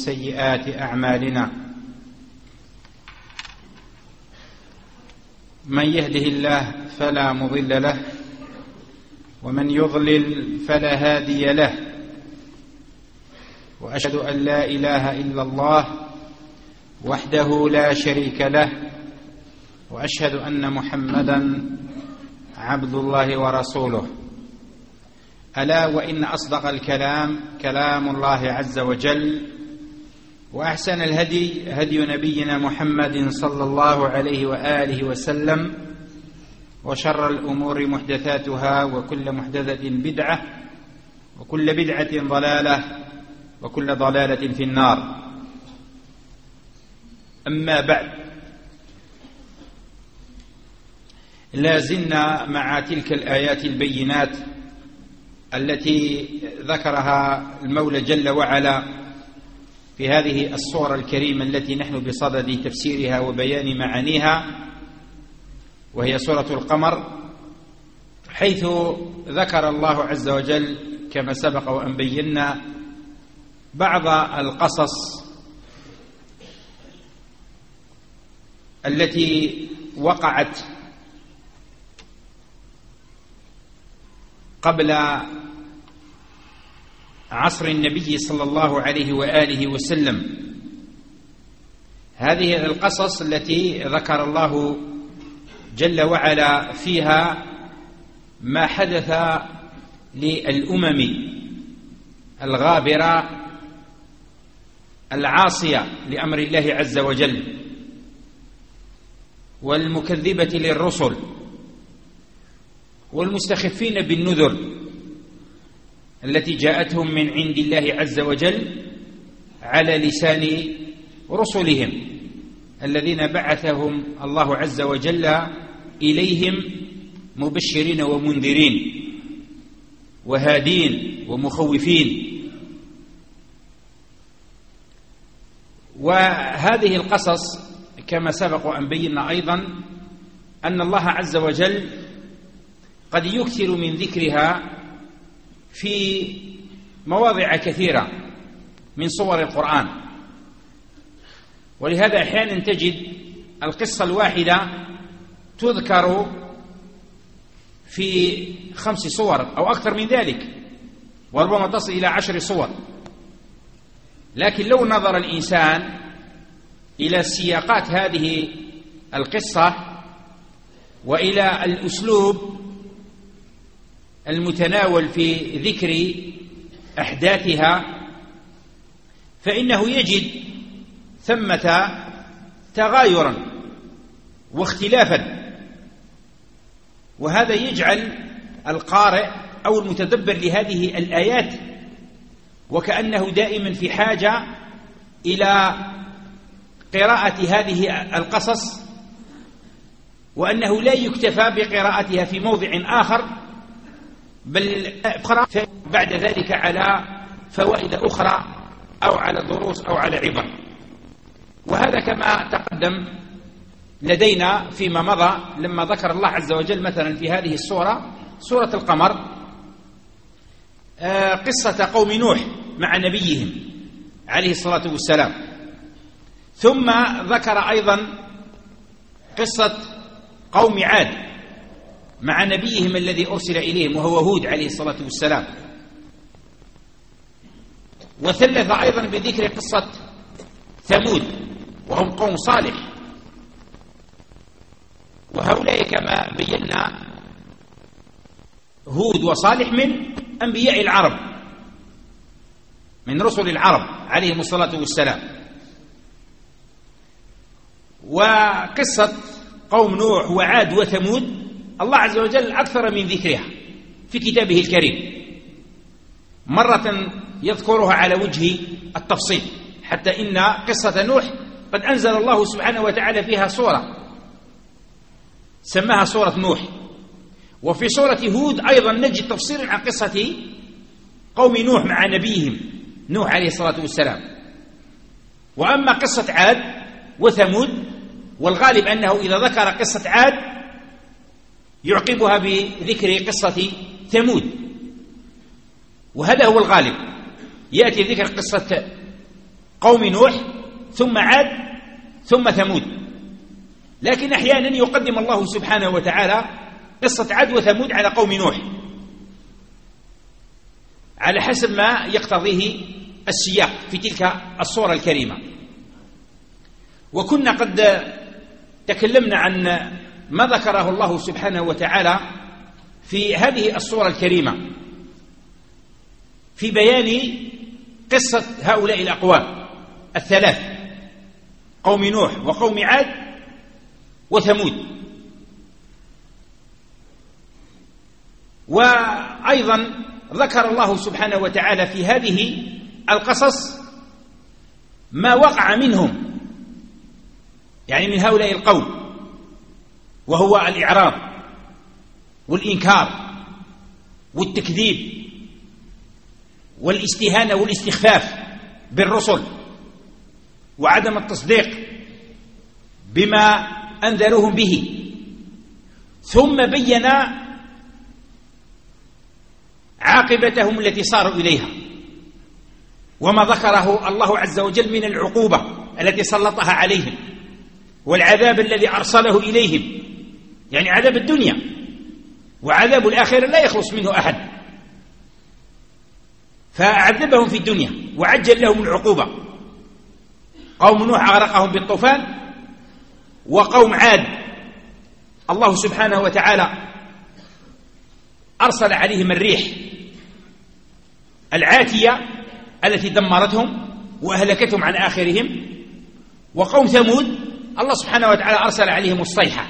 سيئات أعمالنا. من يهده الله فلا مضل له، ومن يضلل فلا هادي له، وأشهد أن لا إله إلا الله وحده لا شريك له، وأشهد أن محمدا عبد الله ورسوله. ألا وإن أصدق الكلام كلام الله عز وجل، وأحسن الهدي هدي نبينا محمد صلى الله عليه وآله وسلم، وشر الأمور محدثاتها، وكل محدثة بدعة، وكل بدعة ضلالة، وكل ضلالة في النار. أما بعد، لا زلنا مع تلك الآيات البينات التي ذكرها المولى جل وعلا في هذه الصورة الكريمة التي نحن بصدد تفسيرها وبيان معانيها، وهي سورة القمر، حيث ذكر الله عز وجل كما سبق وأن بينا بعض القصص التي وقعت قبل عصر النبي صلى الله عليه وآله وسلم. هذه القصص التي ذكر الله جل وعلا فيها ما حدث للأمم الغابرة العاصية لأمر الله عز وجل، والمكذبة للرسل، والمستخفين بالنذر التي جاءتهم من عند الله عز وجل على لسان رسلهم الذين بعثهم الله عز وجل إليهم مبشرين ومنذرين وهادين ومخوفين. وهذه القصص كما سبق أن بينا أيضا أن الله عز وجل قد يكثر من ذكرها في مواضع كثيرة من صور القرآن، ولهذا أحيانا تجد القصة الواحدة تذكر في 5 صور أو أكثر من ذلك، وربما تصل إلى 10 صور. لكن لو نظر الإنسان إلى سياقات هذه القصة وإلى الأسلوب المتناول في ذكر أحداثها، فإنه يجد ثمة تغايرا واختلافا، وهذا يجعل القارئ أو المتدبر لهذه الآيات وكأنه دائما في حاجة إلى قراءة هذه القصص، وأنه لا يكتفى بقراءتها في موضع آخر، بل بعد ذلك على فوائد أخرى أو على دروس أو على عبر. وهذا كما تقدم لدينا فيما مضى لما ذكر الله عز وجل مثلا في هذه السورة، سورة القمر، قصة قوم نوح مع نبيهم عليه الصلاة والسلام، ثم ذكر أيضا قصة قوم عاد مع نبيهم الذي أرسل إليهم وهو هود عليه الصلاة والسلام، وثلث أيضا بذكر قصة ثمود وهم قوم صالح، وهؤلاء كما بينا هود وصالح من أنبياء العرب، من رسل العرب عليهم الصلاة والسلام. وقصة قوم نوح وعاد وثمود الله عز وجل أكثر من ذكرها في كتابه الكريم، مرة يذكرها على وجه التفصيل، حتى إن قصة نوح قد أنزل الله سبحانه وتعالى فيها سورة سماها سورة نوح. وفي سورة هود أيضا نجد تفصيلا عن قصة قوم نوح مع نبيهم نوح عليه الصلاة والسلام. وأما قصة عاد وثمود، والغالب أنه إذا ذكر قصة عاد يعقبها بذكر قصة ثمود، وهذا هو الغالب، يأتي ذكر قصة قوم نوح ثم عاد ثم ثمود، لكن أحيانا يقدم الله سبحانه وتعالى قصة عاد وثمود على قوم نوح على حسب ما يقتضيه السياق في تلك الصورة الكريمة. وكنا قد تكلمنا عن ما ذكره الله سبحانه وتعالى في هذه الصورة الكريمة في بيان قصة هؤلاء الأقوام الثلاث، قوم نوح وقوم عاد وثمود. وأيضا ذكر الله سبحانه وتعالى في هذه القصص ما وقع منهم، يعني من هؤلاء القوم، وهو الإعراض والإنكار والتكذيب والاستهانة والاستخفاف بالرسل وعدم التصديق بما أنذروهم به. ثم بين عاقبتهم التي صاروا إليها وما ذكره الله عز وجل من العقوبة التي سلطها عليهم والعذاب الذي أرسله إليهم، يعني عذاب الدنيا، وعذاب الآخرة لا يخلص منه أحد، فعذبهم في الدنيا وعجل لهم العقوبة. قوم نوح أغرقهم بالطوفان، وقوم عاد الله سبحانه وتعالى أرسل عليهم الريح العاتية التي دمرتهم وأهلكتهم عن آخرهم. وقوم ثمود الله سبحانه وتعالى أرسل عليهم الصيحة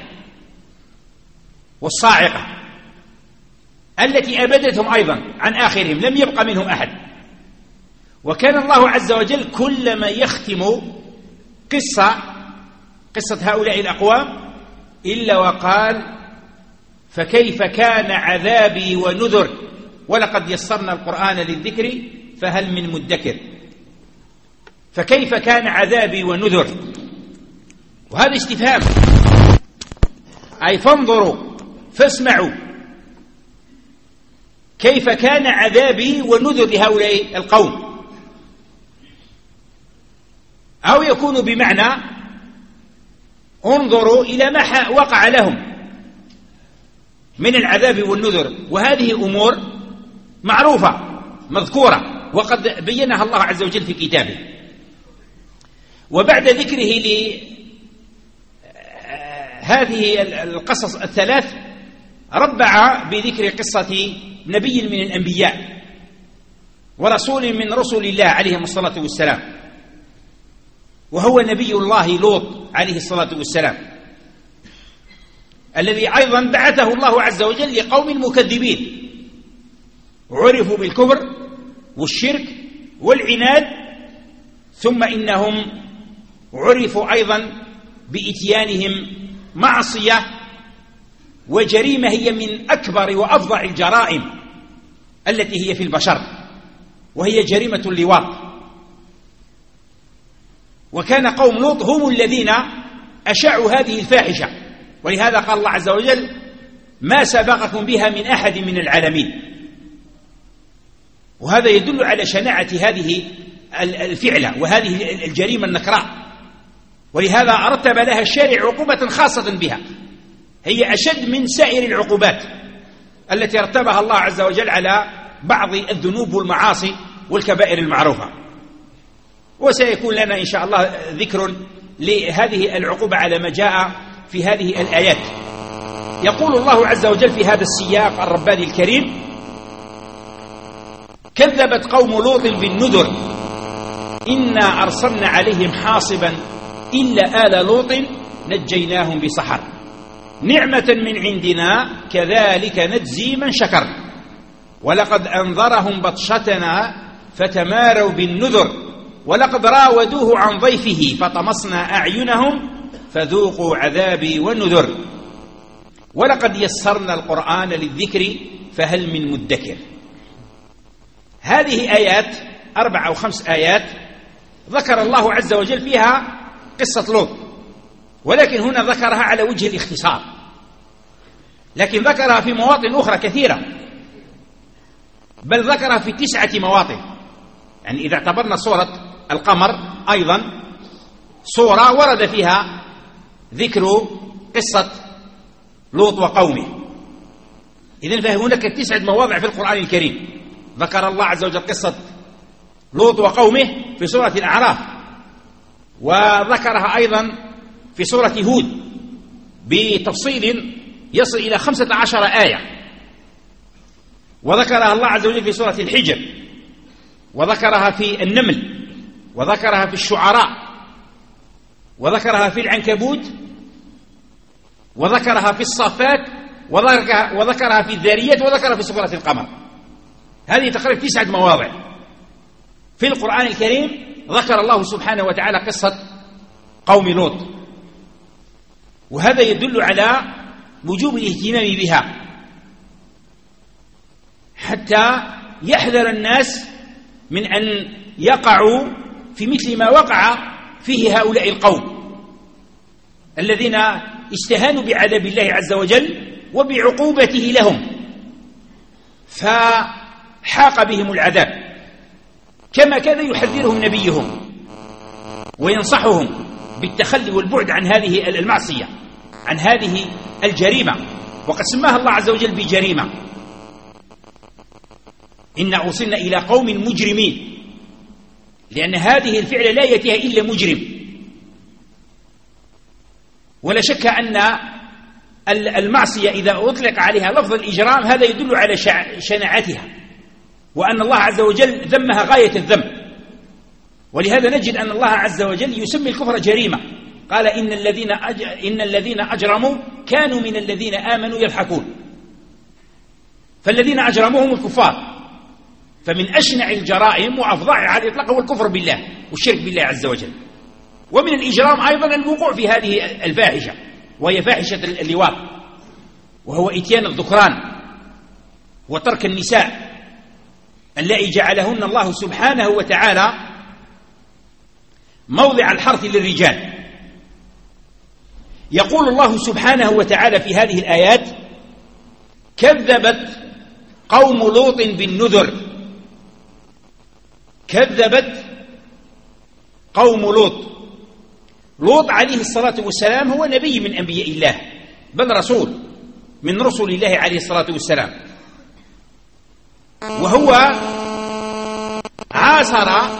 والصاعقة التي أبدتهم أيضا عن آخرهم، لم يبق منهم أحد. وكان الله عز وجل كلما يختم قصة هؤلاء الأقوام إلا وقال فكيف كان عذابي ونذر ولقد يسرنا القرآن للذكر فهل من مدكر. فكيف كان عذابي ونذر، وهذا استفهام، أي فانظروا فاسمعوا كيف كان عذابي ونذر لهؤلاء القوم. أو يكون بمعنى انظروا إلى ما وقع لهم من العذاب والنذر، وهذه أمور معروفة مذكورة وقد بينها الله عز وجل في كتابه. وبعد ذكره لهذه القصص الثلاث ربع بذكر قصة نبي من الأنبياء ورسول من رسل الله عليهم الصلاة والسلام، وهو نبي الله لوط عليه الصلاة والسلام، الذي أيضا بعثه الله عز وجل لقوم مكذبين عرفوا بالكفر والشرك والعناد، ثم إنهم عرفوا أيضا بإتيانهم معصية وجريمة هي من أكبر وأفظع الجرائم التي هي في البشر، وهي جريمة اللواط. وكان قوم لوط هم الذين أشاعوا هذه الفاحشة، ولهذا قال الله عز وجل ما سبقكم بها من أحد من العالمين. وهذا يدل على شناعة هذه الفعلة وهذه الجريمة النكراء، ولهذا رتب لها الشارع عقوبة خاصة بها، هي أشد من سائر العقوبات التي رتبها الله عز وجل على بعض الذنوب والمعاصي والكبائر المعروفة. وسيكون لنا إن شاء الله ذكر لهذه العقوبة على ما جاء في هذه الآيات. يقول الله عز وجل في هذا السياق الرباني الكريم كذبت قوم لوط بالنذر إنا أرسلنا عليهم حاصبا إلا آل لوط نجيناهم بسحر نعمة من عندنا كذلك نجزي من شكر ولقد أنذرهم بطشتنا فتماروا بالنذر ولقد راودوه عن ضيفه فطمسنا أعينهم فذوقوا عذابي ونذر ولقد يسرنا القرآن للذكر فهل من مدكر. هذه آيات 4 أو 5 آيات ذكر الله عز وجل فيها قصة لوط، ولكن هنا ذكرها على وجه الاختصار، لكن ذكرها في مواطن أخرى كثيرة، بل ذكرها في 9 مواطن. يعني إذا اعتبرنا سورة القمر أيضا صورة ورد فيها ذكر قصة لوط وقومه. إذن فهناك 9 مواضع في القرآن الكريم ذكر الله عز وجل قصة لوط وقومه في سورة الأعراف، وذكرها أيضا في سورة هود بتفصيل يصل إلى 15 آية، وذكرها الله عز وجل في سورة الحجر، وذكرها في النمل، وذكرها في الشعراء، وذكرها في العنكبوت، وذكرها في الصافات، وذكرها في الذاريات، وذكرها في سورة القمر. هذه تقريبا 9 مواضع في القرآن الكريم ذكر الله سبحانه وتعالى قصة قوم لوط، وهذا يدل على وجوب الاهتمام بها حتى يحذر الناس من أن يقعوا في مثل ما وقع فيه هؤلاء القوم الذين استهانوا بعذاب الله عز وجل وبعقوبته لهم، فحاق بهم العذاب، كما كان يحذرهم نبيهم وينصحهم بالتخلي والبعد عن هذه المعصية، عن هذه الجريمة، وقد سماها الله عز وجل بجريمة. إن أوصلنا إلى قوم مجرمين، لأن هذه الفعل لا يأتيها إلا مجرم. ولا شك أن المعصية إذا أطلق عليها لفظ الإجرام هذا يدل على شناعتها، وأن الله عز وجل ذمها غاية الذم. ولهذا نجد أن الله عز وجل يسمي الكفر جريمة، قال إن الذين أجرموا كانوا من الذين آمنوا يضحكون. فالذين أجرموا هم الكفار، فمن أشنع الجرائم وأفظعها على الإطلاق هو الكفر بالله والشرك بالله عز وجل. ومن الإجرام أيضا الوقوع في هذه الفاحشة، وهي فاحشة اللواط، وهو إتيان الذكران وترك النساء اللائي جعلهن الله سبحانه وتعالى موضع الحرث للرجال. يقول الله سبحانه وتعالى في هذه الآيات: كذبت قوم لوط بالنذر. كذبت قوم لوط. لوط عليه الصلاة والسلام هو نبي من أنبياء الله، بل رسول من رسل الله عليه الصلاة والسلام، وهو عاصر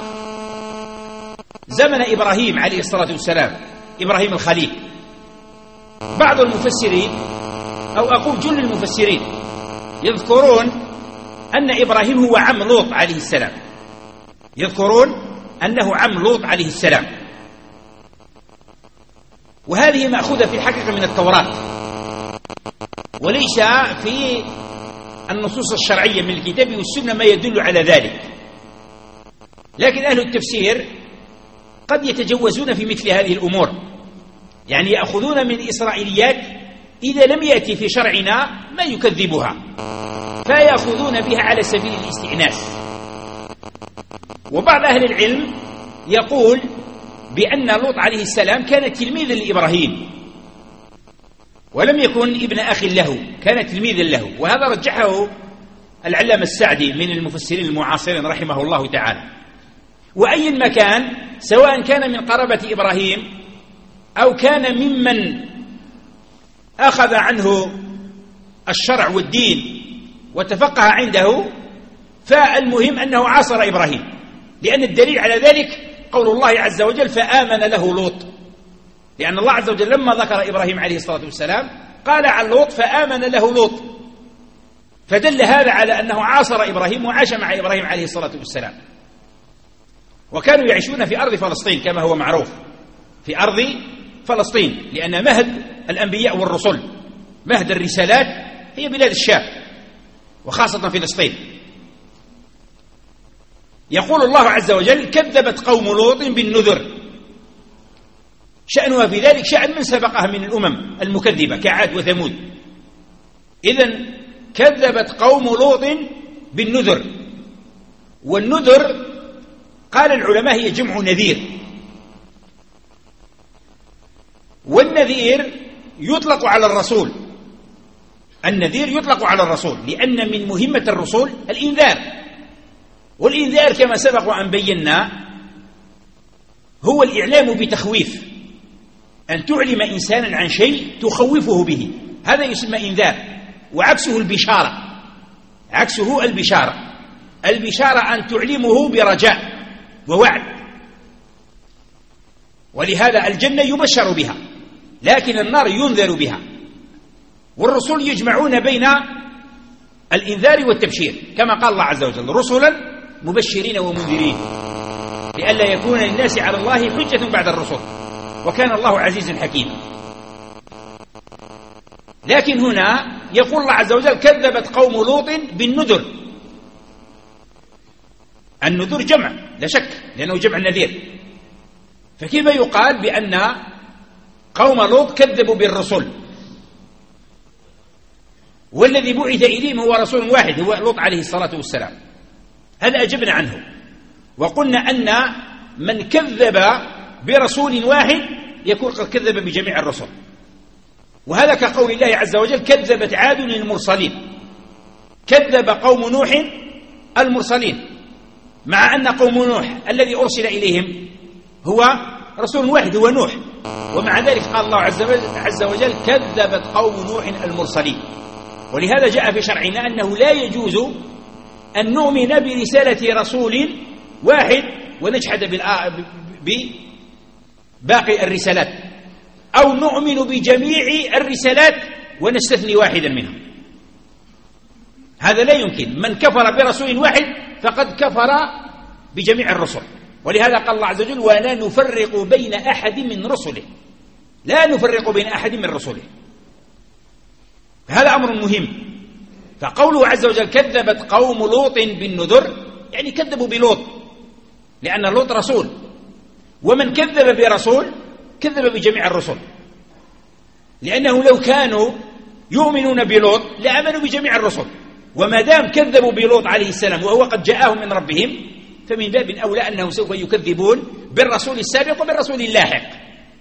زمن إبراهيم عليه الصلاة والسلام، إبراهيم الخليل. بعض المفسرين أو أقول جل المفسرين يذكرون أن إبراهيم هو عم لوط عليه السلام، يذكرون أنه عم لوط عليه السلام، وهذه مأخوذة في الحقيقة من التوراة، وليس في النصوص الشرعية من الكتاب والسنة ما يدل على ذلك. لكن أهل التفسير قد يتجوزون في مثل هذه الأمور، يعني يأخذون من إسرائيليات إذا لم يأتي في شرعنا ما يكذبها، فيأخذون بها على سبيل الاستئناس. وبعض أهل العلم يقول بأن لوط عليه السلام كان تلميذا لإبراهيم ولم يكن ابن أخ له، كان تلميذا له، وهذا رجحه العلامة السعدي من المفسرين المعاصرين رحمه الله تعالى. وأي مكان سواء كان من قرابة إبراهيم أو كان ممن أخذ عنه الشرع والدين وتفقه عنده، فالمهم أنه عاصر إبراهيم، لأن الدليل على ذلك قول الله عز وجل: فآمن له لوط، لأن الله عز وجل لما ذكر إبراهيم عليه الصلاة والسلام قال عن لوط: فآمن له لوط، فدل هذا على أنه عاصر إبراهيم وعاش مع إبراهيم عليه الصلاة والسلام. وكانوا يعيشون في أرض فلسطين كما هو معروف، في أرض فلسطين، لأن مهد الأنبياء والرسل، مهد الرسالات هي بلاد الشام وخاصة فلسطين. يقول الله عز وجل: كذبت قوم لوط بالنذر. شأنها في ذلك شأن من سبقها من الأمم المكذبة كعاد وثمود. إذن كذبت قوم لوط بالنذر. والنذر قال العلماء هي جمع نذير، والنذير يطلق على الرسول، النذير يطلق على الرسول، لأن من مهمة الرسول الإنذار، والإنذار كما سبق وأن بينا هو الإعلام بتخويف، أن تعلم إنسانا عن شيء تخوفه به، هذا يسمى إنذار. وعكسه البشارة، عكسه البشارة. البشارة أن تعلمه برجاء ووعد، ولهذا الجنة يبشر بها، لكن النار ينذر بها. والرسل يجمعون بين الإنذار والتبشير، كما قال الله عز وجل: رسلا مبشرين ومنذرين لئلا يكون للناس على الله حجة بعد الرسل وكان الله عزيزا حكيما. لكن هنا يقول الله عز وجل: كذبت قوم لوط بالنذر. النذر جمع لا شك، لأنه جمع نذير، فكيف يقال بأن قوم لوط كذبوا بالرسل والذي بعث إليهم هو رسول واحد، هو لوط عليه الصلاة والسلام؟ هذا أجبنا عنه، وقلنا أن من كذب برسول واحد يكون قد كذب بجميع الرسل. وهذا كقول الله عز وجل: كذبت عاد المرسلين. كذب قوم نوح المرسلين، مع أن قوم نوح الذي أرسل إليهم هو رسول واحد، هو نوح، ومع ذلك قال الله عز وجل: كذبت قوم نوح المرسلين. ولهذا جاء في شرعنا أنه لا يجوز أن نؤمن برسالة رسول واحد ونجحد بباقي الرسالات، أو نؤمن بجميع الرسالات ونستثني واحدا منها. هذا لا يمكن. من كفر برسول واحد فقد كفر بجميع الرسل. ولهذا قال الله عز وجل: ولا نفرق بين أحد من رسله. لا نفرق بين أحد من رسله. هذا أمر مهم. فقوله عز وجل: كذبت قوم لوط بالنذر، يعني كذبوا بلوط، لأن لوط رسول، ومن كذب برسول كذب بجميع الرسل، لأنه لو كانوا يؤمنون بلوط لآمنوا بجميع الرسل، وما دام كذبوا بلوط عليه السلام وهو قد جاءهم من ربهم فمن باب أولى أنهم سوف يكذبون بالرسول السابق وبالرسول اللاحق.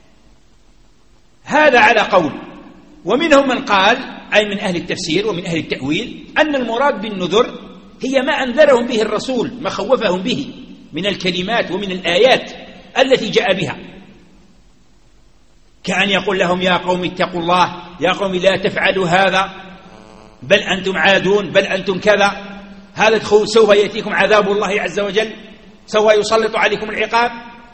هذا على قول. ومنهم من قال، أي من أهل التفسير ومن أهل التأويل، أن المراد بالنذر هي ما أنذرهم به الرسول، ما خوفهم به من الكلمات ومن الآيات التي جاء بها، كأن يقول لهم: يا قوم اتقوا الله، يا قوم لا تفعلوا هذا، بل أنتم عادون، بل أنتم كذا، هذا سوف يأتيكم عذاب الله عز وجل، سوف يسلط عليكم العقاب.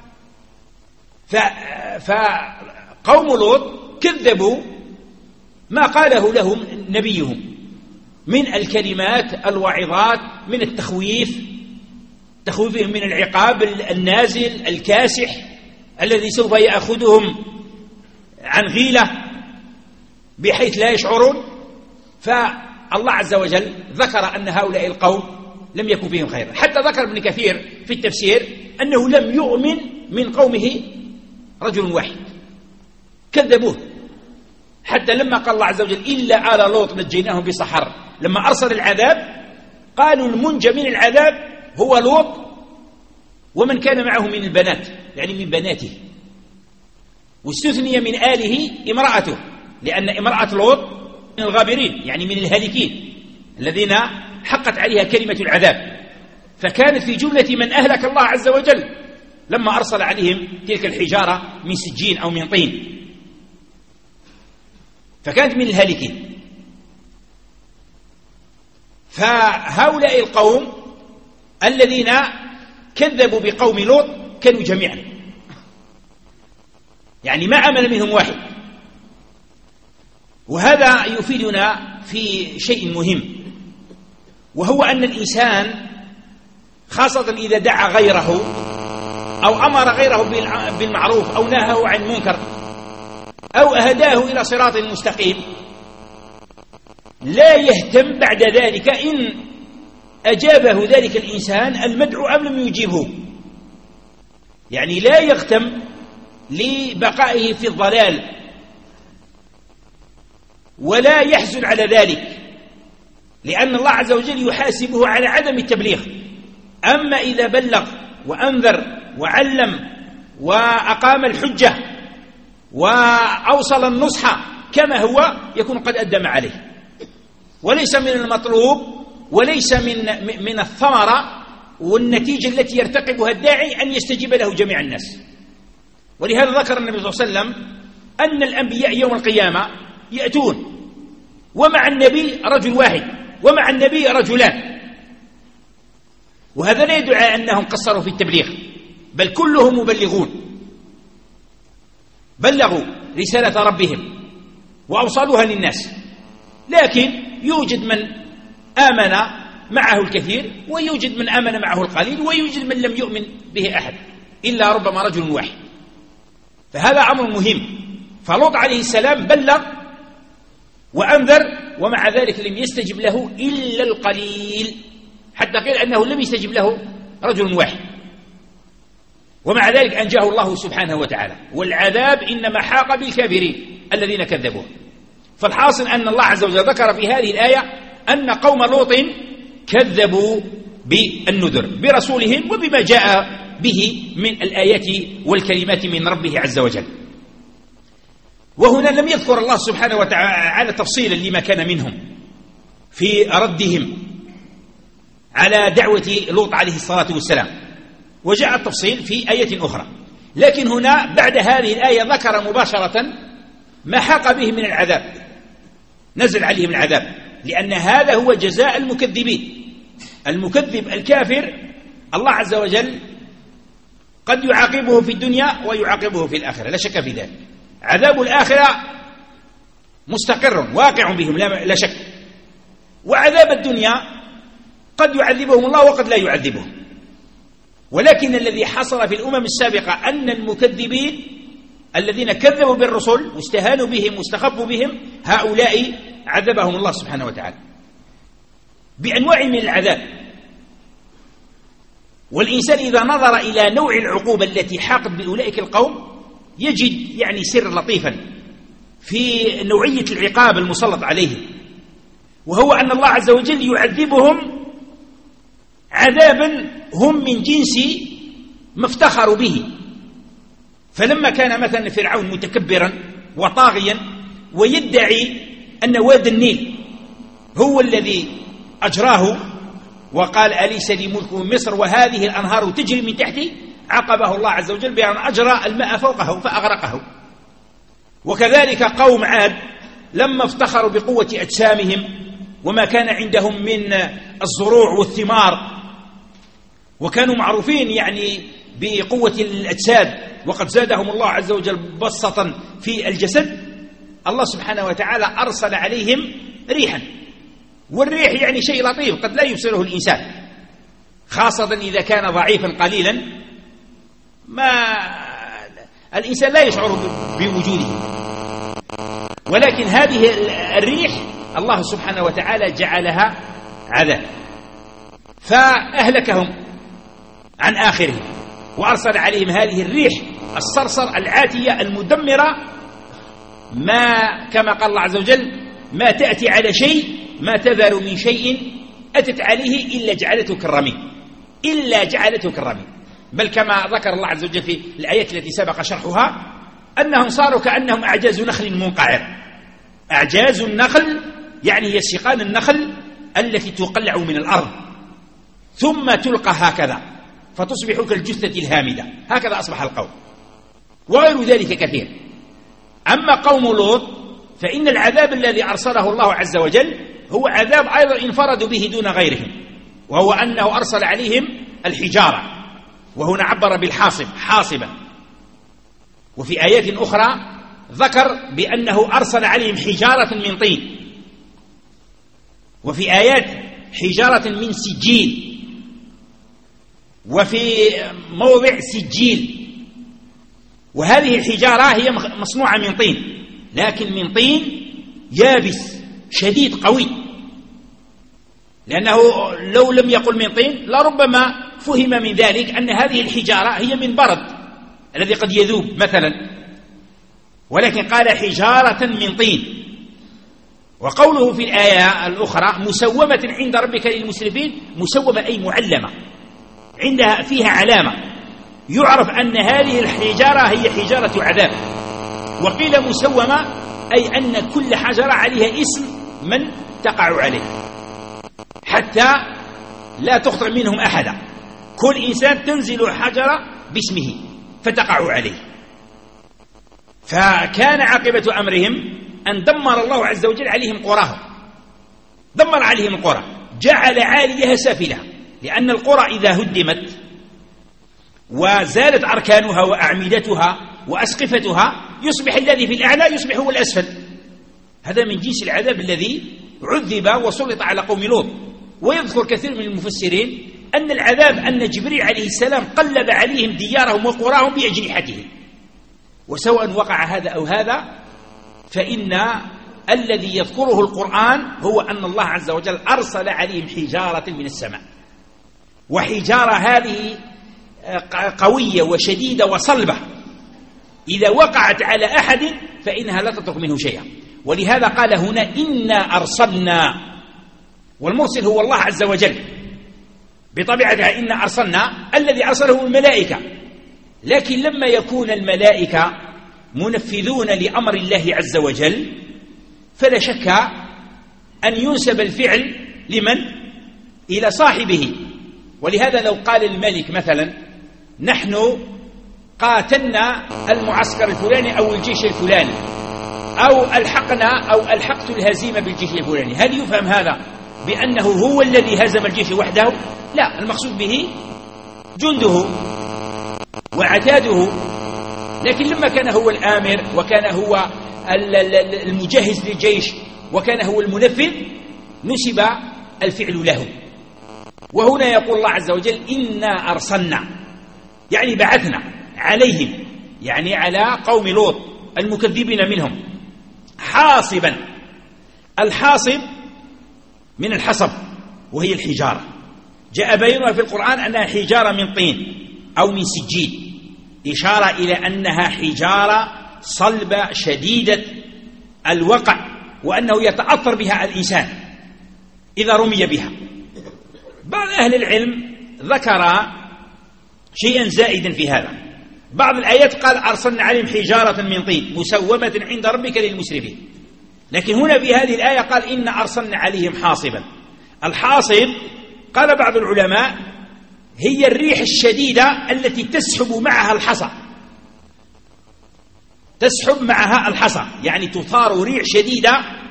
فقوم لوط كذبوا ما قاله لهم نبيهم من الكلمات الواعظات، من التخويف، تخويفهم من العقاب النازل الكاسح الذي سوف يأخذهم عن غيلة بحيث لا يشعرون. فالله عز وجل ذكر أن هؤلاء القوم لم يكن فيهم خير. حتى ذكر ابن كثير في التفسير أنه لم يؤمن من قومه رجل واحد، كذبوه. حتى لما قال الله عز وجل: إلا آل لوط نجيناهم بسحر، لما أرسل العذاب قالوا المنجى من العذاب هو لوط ومن كان معه من البنات، يعني من بناته، واستثني من آله امرأته، لأن امرأة لوط من الغابرين، يعني من الهالكين الذين حقت عليها كلمة العذاب، فكانت في جملة من أهلك الله عز وجل لما أرسل عليهم تلك الحجارة من سجين أو من طين، فكانت من الهالكين. فهؤلاء القوم الذين كذبوا بقوم لوط كانوا جميعا، يعني ما آمن منهم واحد. وهذا يفيدنا في شيء مهم، وهو أن الإنسان خاصة إذا دعا غيره أو أمر غيره بالمعروف أو نهاه عن المنكر أو أهداه إلى صراط مستقيم، لا يهتم بعد ذلك إن أجابه ذلك الإنسان المدعو أم لم يجيبه، يعني لا يغتم لبقائه في الضلال ولا يحزن على ذلك، لأن الله عز وجل يحاسبه على عدم التبليغ. أما إذا بلغ وأنذر وعلم وأقام الحجة وأوصل النصح كما هو يكون قد أدم عليه، وليس من المطلوب وليس من الثمرة والنتيجة التي يرتقبها الداعي أن يستجيب له جميع الناس، ولهذا ذكر النبي صلى الله عليه وسلم أن الأنبياء يوم القيامة يأتون ومع النبي رجل واحد ومع النبي رجلان، وهذا لا يدل على أنهم قصروا في التبليغ، بل كلهم مبلغون، بلغوا رسالة ربهم وأوصلوها للناس، لكن يوجد من آمن معه الكثير ويوجد من آمن معه القليل ويوجد من لم يؤمن به أحد إلا ربما رجل واحد. فهذا أمر مهم. فلوط عليه السلام بلغ وأنذر، ومع ذلك لم يستجب له إلا القليل، حتى قيل أنه لم يستجب له رجل واحد، ومع ذلك أنجاه الله سبحانه وتعالى. والعذاب إنما حاق بالكافرين الذين كذبوه. فالحاصل أن الله عز وجل ذكر في هذه الآية أن قوم لوط كذبوا بالنذر برسولهم وبما جاء به من الآيات والكلمات من ربه عز وجل. وهنا لم يذكر الله سبحانه وتعالى تفصيلا لما كان منهم في ردهم على دعوة لوط عليه الصلاة والسلام، وجاء التفصيل في آية أخرى. لكن هنا بعد هذه الآية ذكر مباشرة ما حاق به من العذاب، نزل عليهم العذاب، لأن هذا هو جزاء المكذبين. المكذب الكافر الله عز وجل قد يعاقبه في الدنيا ويعاقبه في الآخرة، لا شك في ذلك. عذاب الآخرة مستقر واقع بهم لا شك، وعذاب الدنيا قد يعذبهم الله وقد لا يعذبهم. ولكن الذي حصل في الأمم السابقة أن المكذبين الذين كذبوا بالرسل واستهانوا بهم واستخفوا بهم، هؤلاء عذبهم الله سبحانه وتعالى بأنواع من العذاب. والإنسان إذا نظر إلى نوع العقوبة التي حاقت بأولئك القوم يجد يعني سر لطيفا في نوعية العقاب المسلط عليهم، وهو أن الله عز وجل يعذبهم عذابا هم من جنس ما افتخروا به. فلما كان مثلا فرعون متكبرا وطاغيا ويدعي أن واد النيل هو الذي أجراه وقال أليس لي ملك مصر وهذه الأنهار تجري من تحتي، عاقبه الله عز وجل بأن أجرى الماء فوقه فأغرقه. وكذلك قوم عاد لما افتخروا بقوة أجسامهم وما كان عندهم من الزروع والثمار، وكانوا معروفين يعني بقوة الأجساد، وقد زادهم الله عز وجل بسطا في الجسد، الله سبحانه وتعالى أرسل عليهم ريحا. والريح يعني شيء لطيف قد لا يبصره الإنسان، خاصة إذا كان ضعيفا قليلا، ما الإنسان لا يشعر بوجوده. ولكن هذه الريح الله سبحانه وتعالى جعلها عذاب، فأهلكهم عن آخرهم، وأرسل عليهم هذه الريح الصرصر العاتية المدمرة، ما كما قال الله عز وجل ما تأتي على شيء ما تذر من شيء أتت عليه إلا جعلته كالرميم، إلا جعلته كالرميم. بل كما ذكر الله عز وجل في الآيات التي سبق شرحها أنهم صاروا كأنهم أعجاز نخل منقعر. أعجاز النخل يعني هي سيقان النخل التي تقلع من الأرض ثم تلقى هكذا فتصبح كالجثة الهامدة، هكذا أصبح القوم، وغير ذلك كثير. أما قوم لوط فإن العذاب الذي أرسله الله عز وجل هو عذاب أيضا انفردوا به دون غيرهم، وهو أنه أرسل عليهم الحجارة، وهنا عبر بالحاصب حاصبا. وفي آيات أخرى ذكر بأنه أرسل عليهم حجارة من طين، وفي آيات حجارة من سجيل، وفي موضع سجيل. وهذه الحجارة هي مصنوعة من طين، لكن من طين يابس شديد قوي، لأنه لو لم يقل من طين لربما فهم من ذلك أن هذه الحجارة هي من برد الذي قد يذوب مثلا، ولكن قال حجارة من طين. وقوله في الآية الأخرى مسومة عند ربك للمسرفين، مسومة أي معلمة، عندها فيها علامة يعرف أن هذه الحجارة هي حجارة عذاب. وقيل مسومة أي أن كل حجرة عليها اسم من تقع عليه حتى لا تخطئ منهم أحدا، كل إنسان تنزل حجرة باسمه فتقع عليه. فكان عاقبة أمرهم أن دمر الله عز وجل عليهم قراهم، دمر عليهم القرى، جعل عاليها سافلها، لأن القرى إذا هدمت وزالت أركانها وأعمدتها وأسقفتها يصبح الذي في الأعلى يصبح هو الأسفل. هذا من جنس العذاب الذي عذب وسلط على قوم لوط. ويذكر كثير من المفسرين أن العذاب أن جبريل عليه السلام قلب عليهم ديارهم وقراهم بأجنحته. وسواء وقع هذا أو هذا فإن الذي يذكره القرآن هو أن الله عز وجل أرسل عليهم حجارة من السماء، وحجارة هذه قوية وشديدة وصلبة، إذا وقعت على أحد فإنها لا تترك منه شيئا. ولهذا قال هنا إنا أرسلنا، والمرسل هو الله عز وجل بطبيعتها. إنا أرسلنا الذي أرسله الملائكة، لكن لما يكون الملائكة منفذون لأمر الله عز وجل فلا شك أن ينسب الفعل لمن؟ إلى صاحبه. ولهذا لو قال الملك مثلا نحن قاتلنا المعسكر الفلاني أو الجيش الفلاني، أو ألحقنا أو ألحقت الهزيمة بالجيش الفلاني، هل يفهم هذا بأنه هو الذي هزم الجيش وحده؟ لا، المقصود به جنده وعتاده. لكن لما كان هو الآمر وكان هو المجهز للجيش وكان هو المنفذ نسب الفعل له. وهنا يقول الله عز وجل إنا أرسلنا، يعني بعثنا عليهم، يعني على قوم لوط المكذبين منهم، حاصبا. الحاصب من الحصب وهي الحجارة، جاء بينها في القرآن أنها حجارة من طين أو من سجيل، إشارة إلى أنها حجارة صلبة شديدة الوقع، وأنه يتأثر بها الإنسان إذا رمي بها. بعض أهل العلم ذكر شيئا زائدا في هذا. بعض الآيات قال أرسلنا عليهم حجارة من طين مسومة عند ربك للمسرفين، لكن هنا في هذه الآية قال إن أرسلنا عليهم حاصبا. الحاصب قال بعض العلماء هي الريح الشديدة التي تسحب معها الحصى، تسحب معها الحصى، يعني تثار ريح شديدة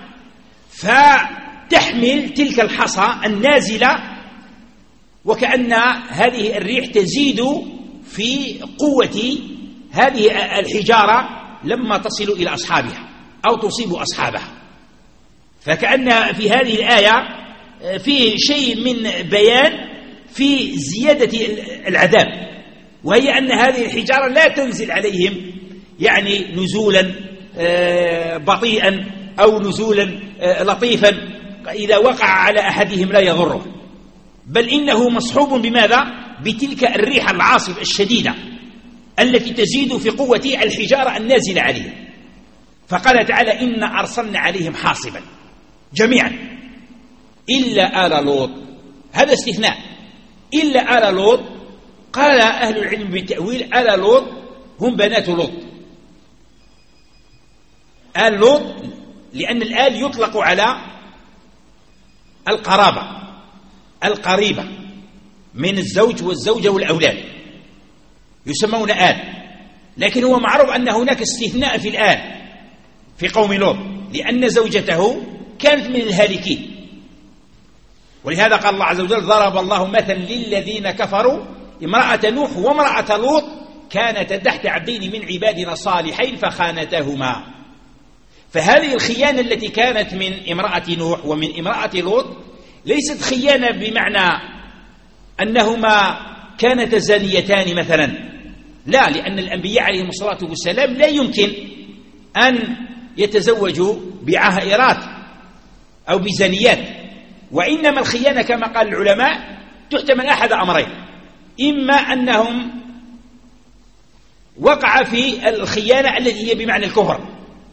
فتحمل تلك الحصى النازلة، وكأن هذه الريح تزيد في قوة هذه الحجارة لما تصل إلى أصحابها أو تصيب أصحابها. فكأن في هذه الآية في شيء من بيان في زيادة العذاب، وهي أن هذه الحجارة لا تنزل عليهم يعني نزولا بطيئا أو نزولا لطيفا إذا وقع على أحدهم لا يضره، بل إنه مصحوب بماذا؟ بتلك الريح العاصفة الشديدة التي تزيد في قوة الحجارة النازلة عليها. فقال تعالى إن أرسلنا عليهم حاصبا جميعا إلا آل لوط. هذا استثناء، إلا آل لوط. قال أهل العلم بالتأويل آل لوط هم بنات لوط. آل لوط لأن الآل يطلق على القرابة القريبة من الزوج والزوجة والأولاد، يسمون آل. لكن هو معروف أن هناك استثناء في الآل في قوم لوط، لأن زوجته كانت من الهالكين. ولهذا قال الله عز وجل ضرب الله مثلا للذين كفروا امرأة نوح وامرأة لوط كانتا تحت عبدين من عبادنا صالحين فخانتهما. فهذه الخيانة التي كانت من امرأة نوح ومن امرأة لوط ليست خيانة بمعنى أنهما كانتا زانيتان مثلا، لا، لأن الأنبياء عليهم الصلاة والسلام لا يمكن أن يتزوجوا بعائرات أو بزانيات. وإنما الخيانة كما قال العلماء تحتمل أحد أمرين: إما أنهم وقع في الخيانة التي هي بمعنى الكفر،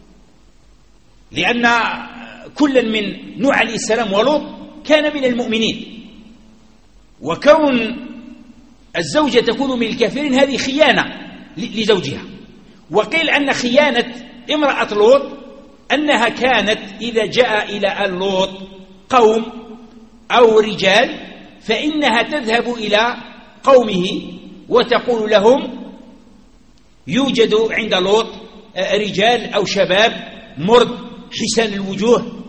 لأن كل من نوح عليه السلام ولوط كان من المؤمنين، وكون الزوجة تكون من الكافرين هذه خيانة لزوجها. وقيل أن خيانة امرأة لوط أنها كانت إذا جاء إلى آل لوط قوم أو رجال فإنها تذهب إلى قومه وتقول لهم يوجد عند لوط رجال أو شباب مرد حسان الوجوه،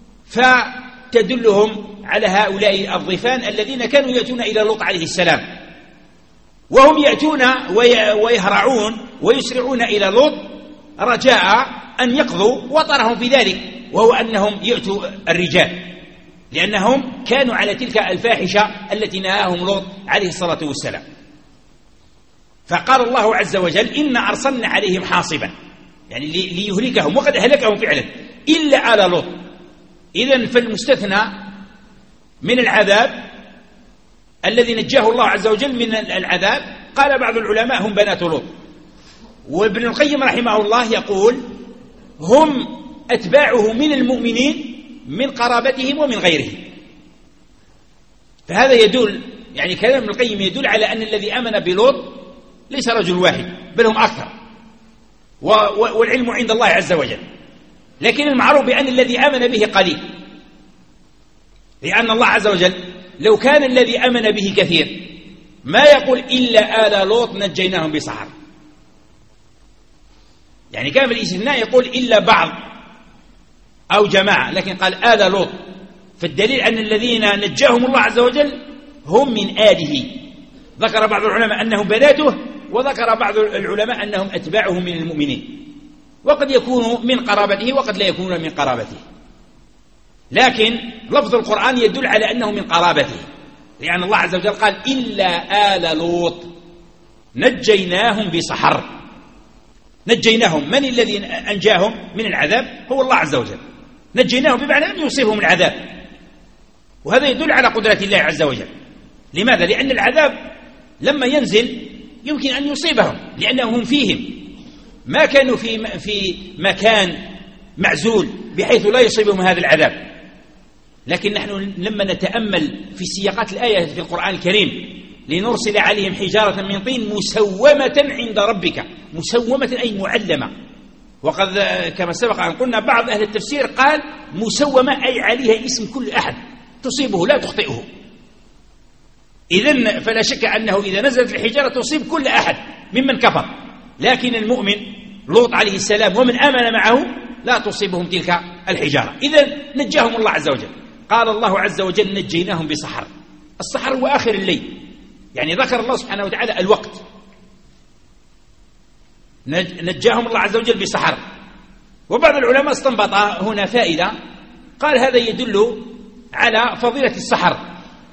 فتدلهم على هؤلاء الضيفان الذين كانوا يأتون إلى لوط عليه السلام، وهم يأتون ويهرعون ويسرعون إلى لوط رجاء أن يقضوا وطرهم في ذلك، وهو أنهم يأتوا الرجال، لأنهم كانوا على تلك الفاحشة التي نهاهم لوط عليه الصلاة والسلام. فقال الله عز وجل: إنا أرسلنا عليهم حاصبا، يعني ليهلكهم، وقد أهلكهم فعلا إلا آل لوط. إذن فالمستثنى من العذاب الذي نجاه الله عز وجل من العذاب، قال بعض العلماء هم بنات لوط. وابن القيم رحمه الله يقول: هم أتباعه من المؤمنين من قرابتهم ومن غيرهم. فهذا يدل، يعني كلام ابن القيم يدل على أن الذي آمن بلوط ليس رجل واحد، بل هم أكثر، والعلم عند الله عز وجل. لكن المعروف بأن الذي آمن به قليل، لأن الله عز وجل لو كان الذي آمن به كثير ما يقول إلا آل لوط نجيناهم بسحر، يعني كان في الاستثناء يقول إلا بعض أو جماعة، لكن قال آل لوط، فالدليل أن الذين نجاهم الله عز وجل هم من آله. ذكر بعض العلماء أنهم بناته، وذكر بعض العلماء أنهم أتباعهم من المؤمنين، وقد يكونوا من قرابته وقد لا يكونون من قرابته، لكن لفظ القرآن يدل على أنه من قرابته، لأن الله عز وجل قال إلا آل لوط نجيناهم بسحر. نجيناهم، من الذي أنجاهم من العذاب؟ هو الله عز وجل. نجيناهم بمعنى أن يصيبهم العذاب، وهذا يدل على قدرة الله عز وجل. لماذا؟ لأن العذاب لما ينزل يمكن أن يصيبهم، لأنهم فيهم، ما كانوا في مكان معزول بحيث لا يصيبهم هذا العذاب. لكن نحن لما نتأمل في سياقات الآية في القرآن الكريم: لنرسل عليهم حجارة من طين مسومة عند ربك، مسومة أي معلمة، وقد كما سبق أن قلنا بعض أهل التفسير قال مسومة أي عليها اسم كل أحد تصيبه لا تخطئه. إذن فلا شك أنه إذا نزلت الحجارة تصيب كل أحد ممن كفر، لكن المؤمن لوط عليه السلام ومن آمن معه لا تصيبهم تلك الحجارة. إذن نجاهم الله عز وجل. قال الله عز وجل: نجيناهم بسحر. السحر هو آخر الليل، يعني ذكر الله سبحانه وتعالى الوقت. نجاهم الله عز وجل بسحر. وبعض العلماء استنبط هنا فائدة، قال هذا يدل على فضيلة السحر.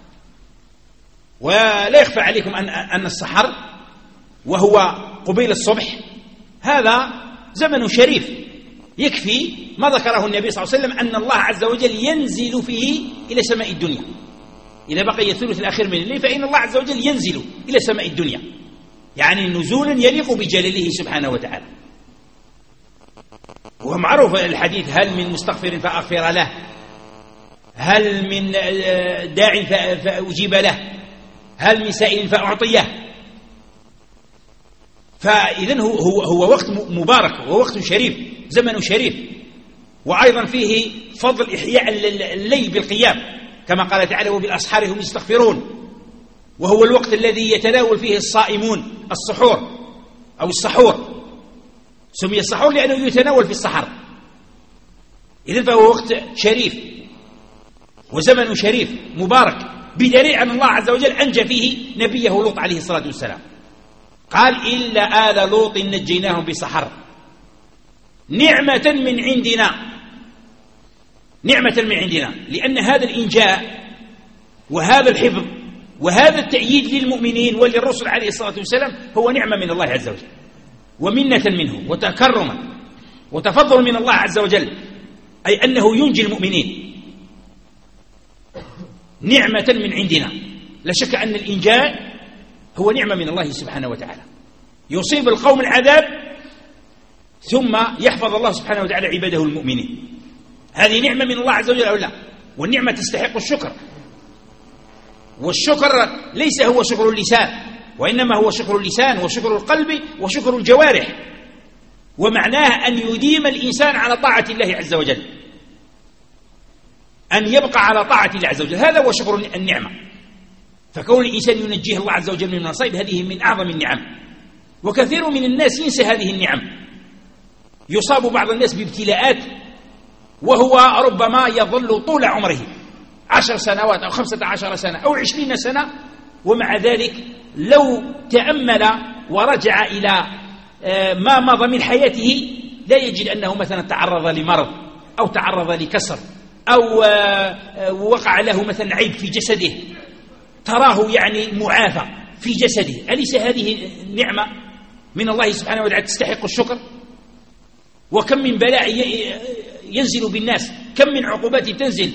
ولا يخفى عليكم أن السحر وهو قبيل الصبح هذا زمن شريف، يكفي ما ذكره النبي صلى الله عليه وسلم أن الله عز وجل ينزل فيه إلى سماء الدنيا. إذا بقي الثلث الأخير من الليل فإن الله عز وجل ينزل إلى سماء الدنيا، يعني نزولا يليق بجلاله سبحانه وتعالى. ومعروف الحديث: هل من مستغفر فأغفر له، هل من داع فأجيب له، هل من سائل فأعطيه. فإذن هو وقت مبارك ووقت شريف، زمن شريف، وأيضا فيه فضل إحياء الليل بالقيام، كما قال تعالى: وبالأسحار هم يستغفرون. وهو الوقت الذي يتناول فيه الصائمون السحور أو السحور، سمي السحور لأنه يتناول في السحر. إذن فهو وقت شريف وزمن شريف مبارك، بدليل أن الله عز وجل أنجى فيه نبيه لوط عليه الصلاة والسلام. قال: إلا آل لوط نجيناهم بسحر نعمة من عندنا. نعمة من عندنا، لأن هذا الإنجاء وهذا الحفظ وهذا التأييد للمؤمنين وللرسل عليه الصلاة والسلام هو نعمة من الله عز وجل، ومنة منه، وتكرما وتفضل من الله عز وجل، أي أنه ينجي المؤمنين. نعمة من عندنا. لا شك أن الإنجاء هو نعمة من الله سبحانه وتعالى، يصيب القوم العذاب ثم يحفظ الله سبحانه وتعالى عباده المؤمنين. هذه نعمة من الله عز وجل أو لا؟ والنعمة تستحق الشكر، والشكر ليس هو شكر اللسان، وإنما هو شكر اللسان وشكر القلب وشكر الجوارح، ومعناه أن يديم الإنسان على طاعة الله عز وجل، أن يبقى على طاعة الله عز وجل. هذا هو شكر النعمة. فكون الإنسان ينجيه الله عز وجل من المصائب هذه من أعظم النعم، وكثير من الناس ينسى هذه النعم، يصاب بعض الناس بابتلاءات وهو ربما يظل طول عمره 10 سنوات أو 15 سنة أو 20 سنة، ومع ذلك لو تأمل ورجع إلى ما مضى من حياته لا يجد أنه مثلا تعرض لمرض أو تعرض لكسر أو وقع له مثلا عيب في جسده، تراه يعني معافى في جسده. أليس هذه نعمة من الله سبحانه وتعالى تستحق الشكر؟ وكم من بلاء ينزل بالناس، كم من عقوبات تنزل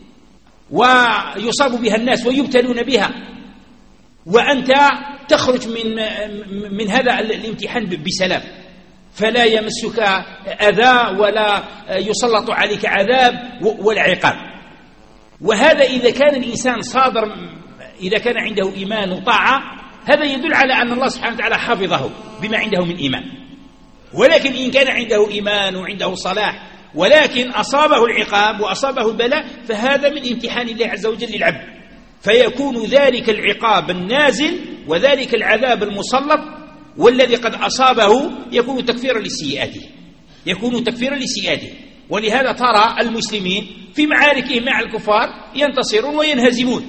ويصاب بها الناس ويبتلون بها، وأنت تخرج من هذا الامتحان بسلام، فلا يمسك أذى ولا يسلط عليك عذاب ولا عقاب. وهذا إذا كان الإنسان صادر، إذا كان عنده إيمان وطاعة، هذا يدل على أن الله سبحانه وتعالى حفظه بما عنده من إيمان. ولكن إن كان عنده إيمان وعنده صلاح ولكن أصابه العقاب وأصابه البلاء، فهذا من امتحان الله عز وجل للعبد، فيكون ذلك العقاب النازل وذلك العذاب المسلط والذي قد أصابه يكون تكفيرا لسيئاته، يكون تكفيرا لسيئاته. ولهذا ترى المسلمين في معاركهم مع الكفار ينتصرون وينهزمون،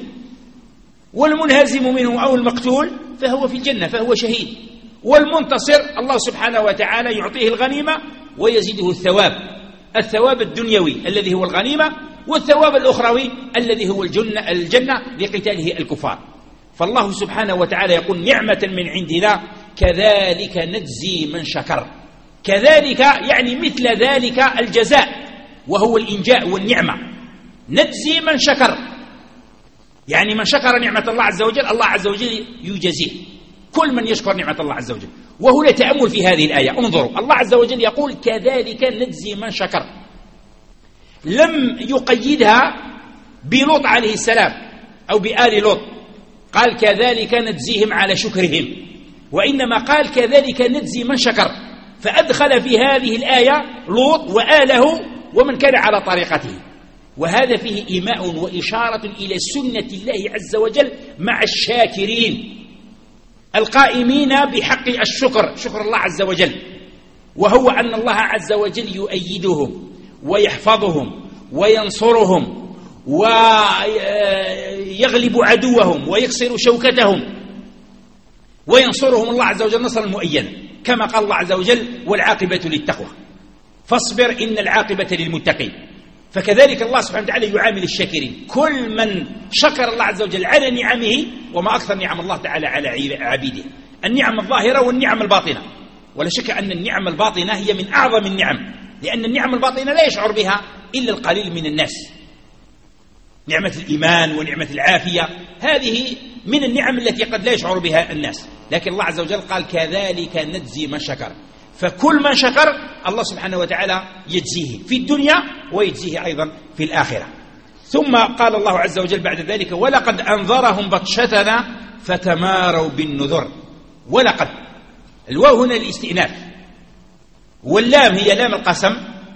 والمنهزم منهم أو المقتول فهو في الجنة فهو شهيد، والمنتصر الله سبحانه وتعالى يعطيه الغنيمة ويزيده الثواب الدنيوي الذي هو الغنيمة، والثواب الأخروي الذي هو الجنة لقتاله الكفار. فالله سبحانه وتعالى يقول نعمة من عندنا كذلك نجزي من شكر. كذلك يعني مثل ذلك الجزاء وهو الإنجاء والنعمة. نجزي من شكر يعني من شكر نعمة الله عز وجل الله عز وجل يجزيه، كل من يشكر نعمة الله عز وجل. وهنا تأمل في هذه الآية، انظروا الله عز وجل يقول كذلك نجزي من شكر، لم يقيدها بلوط عليه السلام أو بآل لوط، قال كذلك نجزيهم على شكرهم، وإنما قال كذلك نجزي من شكر، فأدخل في هذه الآية لوط وآله ومن كان على طريقته. وهذا فيه إيماء وإشارة إلى سنة الله عز وجل مع الشاكرين القائمين بحق الشكر، شكر الله عز وجل، وهو أن الله عز وجل يؤيدهم ويحفظهم وينصرهم ويغلب عدوهم ويكسر شوكتهم، وينصرهم الله عز وجل نصرا مؤيدا، كما قال الله عز وجل والعاقبة للتقوى، فاصبر إن العاقبة للمتقين. فكذلك الله سبحانه وتعالى يعامل الشاكرين، كل من شكر الله عز وجل على نعمه، وما أكثر نعم الله تعالى على عبيده، النعم الظاهرة والنعم الباطنة. ولا شك أن النعم الباطنة هي من أعظم النعم، لأن النعم الباطنة لا يشعر بها إلا القليل من الناس. نعمة الإيمان ونعمة العافية هذه من النعم التي قد لا يشعر بها الناس، لكن الله عز وجل قال كذلك نجزي من شكر، فكل من شكر الله سبحانه وتعالى يجزيه في الدنيا ويجزيه أيضا في الآخرة. ثم قال الله عز وجل بعد ذلك ولقد أنذرهم بطشتنا فتماروا بالنذر. ولقد الواو هنا الاستئناف، واللام هي لام القسم،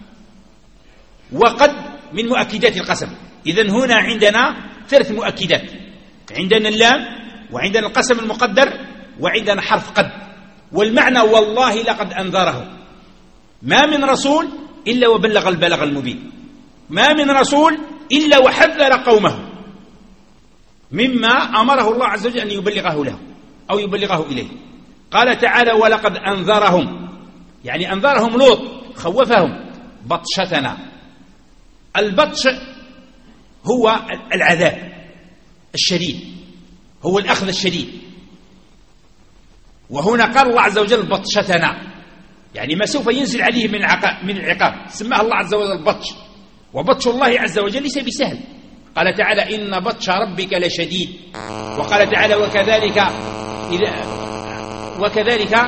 وقد من مؤكدات القسم. إذن هنا عندنا 3 مؤكدات، عندنا اللام وعندنا القسم المقدر وعندنا حرف قد. والمعنى والله لقد أنذرهم، ما من رسول إلا وبلغ البلاغ المبين، ما من رسول إلا وحذر قومه مما أمره الله عز وجل أن يبلغه له أو يبلغه إليه. قال تعالى ولقد أنذرهم، يعني أنذرهم لوط، خوفهم بطشتنا. البطش هو العذاب الشديد، هو الأخذ الشديد، وهنا قال الله عز وجل بطشتنا، يعني ما سوف ينزل عليه من العقاب، سماه الله عز وجل بطش. وبطش الله عز وجل ليس بسهل، قال تعالى إن بطش ربك لشديد، وقال تعالى وكذلك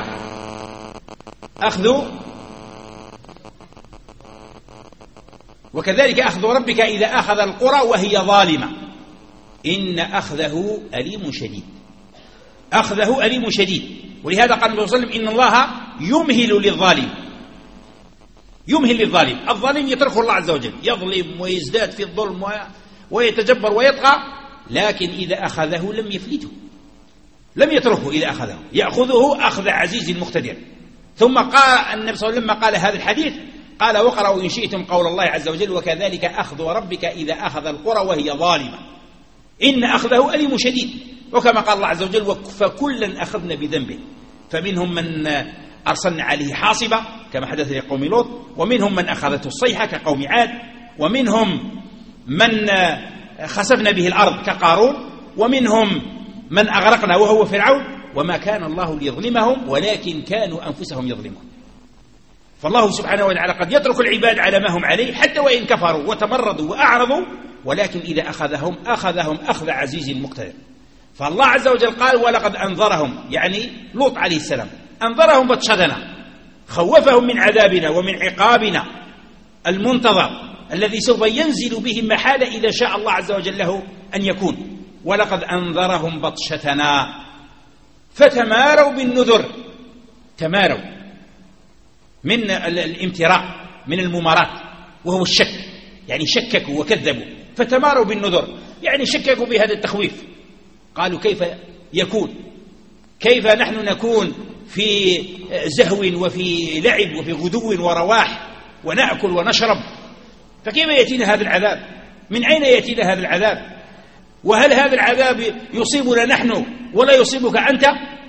أخذ ربك إذا أخذ القرى وهي ظالمة إن أخذه أليم شديد، أخذه أليم شديد. ولهذا قال النبي صلى الله عليه وسلم إن الله يمهل للظالم، يمهل للظالم. الظالم يتركه الله عز وجل يظلم ويزداد في الظلم ويتجبر ويطغى، لكن إذا أخذه لم يفلته، لم يتركه. إذا أخذه يأخذه أخذ عزيز مقتدر، ثم قال النبي صلى الله عليه وسلم لما قال هذا الحديث قال واقرأوا إن شئتم قول الله عز وجل وكذلك أخذ ربك إذا أخذ القرى وهي ظالمة إن أخذه أليم شديد. وكما قال الله عز وجل فكلا أخذنا بذنبه فمنهم من أرسلنا عليه حاصبة كما حدث لقوم لوط، ومنهم من أخذته الصيحة كقوم عاد، ومنهم من خسفنا به الأرض كقارون، ومنهم من أغرقنا وهو فرعون، وما كان الله ليظلمهم ولكن كانوا أنفسهم يظلمون. فالله سبحانه وتعالى قد يترك العباد على ما هم عليه حتى وإن كفروا وتمردوا وأعرضوا، ولكن إذا أخذهم أخذ عزيز مقتدر. فالله عز وجل قال ولقد أنذرهم، يعني لوط عليه السلام أنذرهم بطشتنا، خوفهم من عذابنا ومن عقابنا المنتظر الذي سوف ينزل بهم محالة إذا شاء الله عز وجل له أن يكون. ولقد أنذرهم بطشتنا فتماروا بالنذر، تماروا من الامتراء من الممارات وهو الشك، يعني شككوا وكذبوا، فتماروا بالنذر يعني شككوا بهذا التخويف، قالوا كيف يكون، كيف نحن نكون في زهو وفي لعب وفي غدو ورواح ونأكل ونشرب، فكيف يأتينا هذا العذاب؟ من أين يأتينا هذا العذاب؟ وهل هذا العذاب يصيبنا نحن ولا يصيبك أنت؟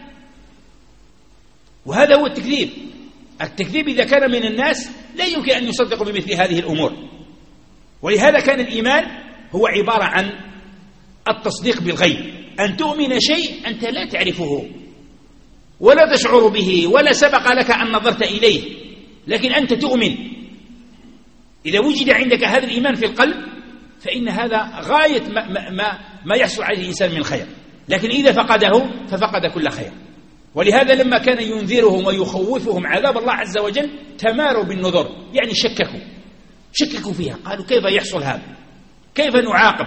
وهذا هو التكذيب. التكذيب إذا كان من الناس لا يمكن أن يصدقوا بمثل هذه الأمور. ولهذا كان الإيمان هو عبارة عن التصديق بالغيب، أن تؤمن شيء أنت لا تعرفه ولا تشعر به ولا سبق لك أن نظرت إليه، لكن أنت تؤمن. إذا وجد عندك هذا الإيمان في القلب فإن هذا غاية ما يحصل عليه الإنسان من خير، لكن إذا فقده ففقد كل خير. ولهذا لما كان ينذرهم ويخوفهم عذاب الله عز وجل تماروا بالنذر، يعني شككوا فيها، قالوا كيف يحصل هذا، كيف نعاقب؟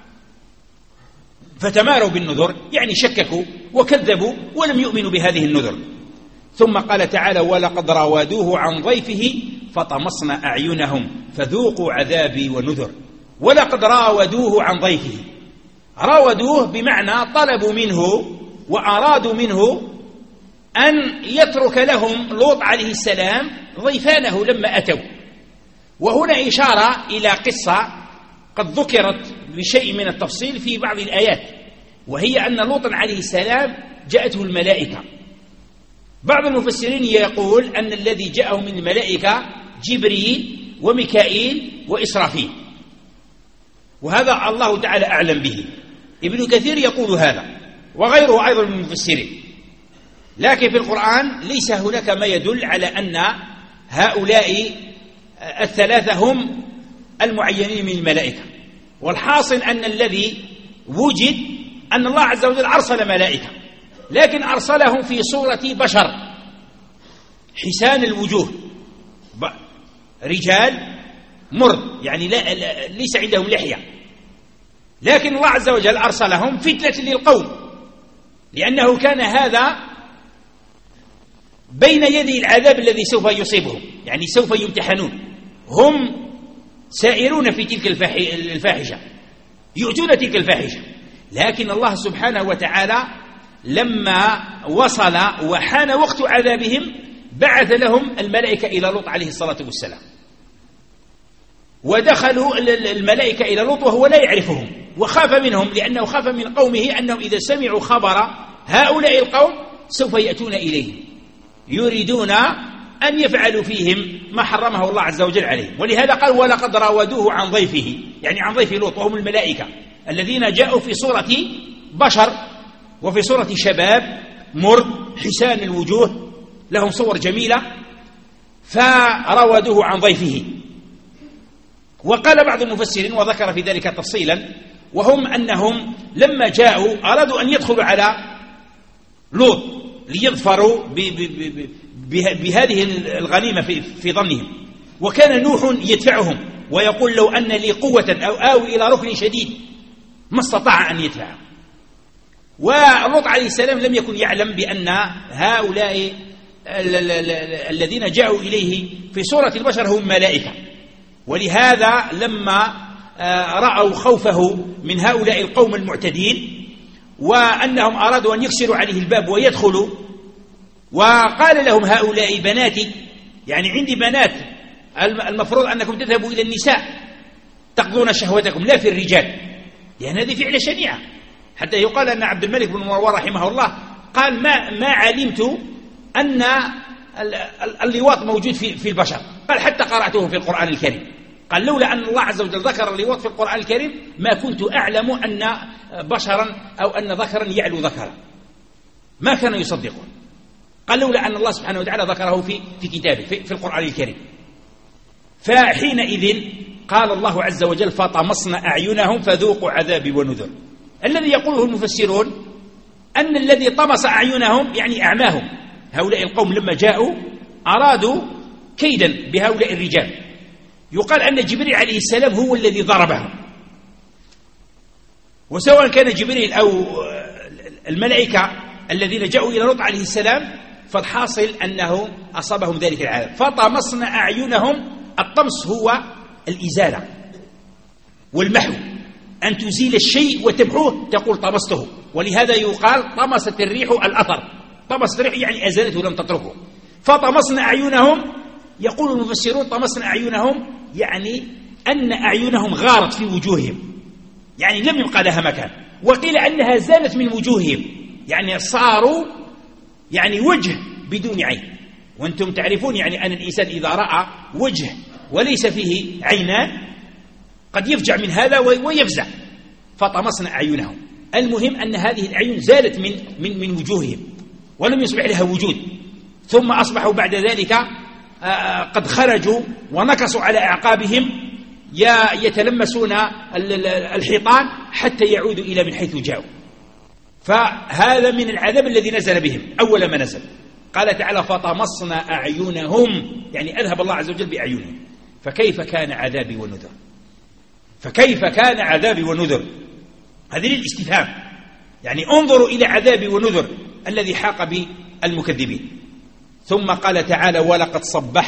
فتماروا بالنذر يعني شككوا وكذبوا ولم يؤمنوا بهذه النذر. ثم قال تعالى ولقد راودوه عن ضيفه فطمسنا أعينهم فذوقوا عذابي ونذر. ولقد راودوه عن ضيفه، راودوه بمعنى طلبوا منه وأرادوا منه أن يترك لهم لوط عليه السلام ضيفانه لما أتوا. وهنا إشارة إلى قصة قد ذكرت بشيء من التفصيل في بعض الآيات، وهي أن لوط عليه السلام جاءته الملائكة. بعض المفسرين يقول أن الذي جاءه من الملائكة جبريل وميكائيل وإسرافيل، وهذا الله تعالى أعلم به. ابن كثير يقول هذا وغيره أيضا من المفسرين، لكن في القرآن ليس هناك ما يدل على أن هؤلاء الثلاثة هم المعينين من الملائكة. والحاصل أن الذي وجد أن الله عز وجل أرسل ملائكة، لكن أرسلهم في صورة بشر حسان الوجوه، رجال مرض، يعني ليس عندهم لحية، لكن الله عز وجل أرسلهم فتنة للقوم، لأنه كان هذا بين يدي العذاب الذي سوف يصيبهم، يعني سوف يمتحنون، هم سائرون في تلك الفاحشة، يؤتون تلك الفاحشة، لكن الله سبحانه وتعالى لما وصل وحان وقت عذابهم بعث لهم الملائكة إلى لوط عليه الصلاة والسلام. ودخلوا الملائكة إلى لوط وهو لا يعرفهم، وخاف منهم لأنه خاف من قومه أنهم إذا سمعوا خبر هؤلاء القوم سوف يأتون إليه يريدون أن يفعلوا فيهم ما حرمه الله عز وجل عليهم. ولهذا قال ولقد راودوه عن ضيفه، يعني عن ضيف لوط، وهم الملائكة الذين جاءوا في صورة بشر وفي صورة شباب مرد حسان الوجوه لهم صور جميلة، فراودوه عن ضيفه. وقال بعض المفسرين وذكر في ذلك تفصيلا، وهم أنهم لما جاءوا أرادوا أن يدخلوا على لوط ليظفروا بهذه الغنيمة في ظنهم، وكان نوح يدفعهم ويقول لو أن لي قوة أو آوي إلى ركن شديد ما استطاع أن يدفع. ولوط عليه السلام لم يكن يعلم بأن هؤلاء الذين جاءوا إليه في صورة البشر هم ملائكة، ولهذا لما رأوا خوفه من هؤلاء القوم المعتدين وأنهم أرادوا أن يكسروا عليه الباب ويدخلوا وقال لهم هؤلاء بناتي، يعني عندي بنات، المفروض أنكم تذهبوا إلى النساء تقضون شهوتكم لا في الرجال، يعني هذه فعلة شنيعة. حتى يقال أن عبد الملك بن مروان رحمه الله قال ما علمت أن اللواط موجود في البشر، قال حتى قرأته في القرآن الكريم، قال لولا أن الله عز وجل ذكر اللواط في القرآن الكريم ما كنت أعلم أن بشرا أو أن ذكرا يعلو ذكرا، ما كان يصدقون. قال لولا أن الله سبحانه وتعالى ذكره في كتابه في القرآن الكريم. فحينئذ قال الله عز وجل فطمسنا أعينهم فذوقوا عذابي ونذر. الذي يقوله المفسرون أن الذي طمس أعينهم يعني أعماهم، هؤلاء القوم لما جاءوا أرادوا كيدا بهؤلاء الرجال. يقال أن جبريل عليه السلام هو الذي ضربهم، وسواء كان جبريل أو الملائكة الذين جاءوا إلى لوط عليه السلام فالحاصل أنه أصابهم ذلك العذاب. فطمسنا أعينهم، الطمس هو الإزالة والمحو، أن تزيل الشيء وتمحوه تقول طمسته، ولهذا يقال طمست الريح الأثر، طمست الريح يعني أزالته لم تتركه. فطمسنا أعينهم، يقول المفسرون طمسنا أعينهم يعني أن أعينهم غارت في وجوههم، يعني لم يبقى لها مكان. وقيل أنها زالت من وجوههم، يعني صاروا يعني وجه بدون عين. وأنتم تعرفون يعني أن الإنسان إذا رأى وجه وليس فيه عينان قد يفجع من هذا ويفزع. فطمسنا أعينهم، المهم أن هذه الأعين زالت من وجوههم ولم يصبح لها وجود. ثم أصبحوا بعد ذلك قد خرجوا ونكصوا على أعقابهم يتلمسون الحيطان حتى يعودوا إلى من حيث جاءوا. فهذا من العذاب الذي نزل بهم أول ما نزل. قال تعالى فطمسنا أعينهم، يعني أذهب الله عز وجل بأعينهم. فكيف كان عذابي ونذر؟ فكيف كان عذابي ونذر؟ هذه للاستفهام، يعني انظروا إلى عذابي ونذر الذي حاق بالمكذبين. ثم قال تعالى ولقد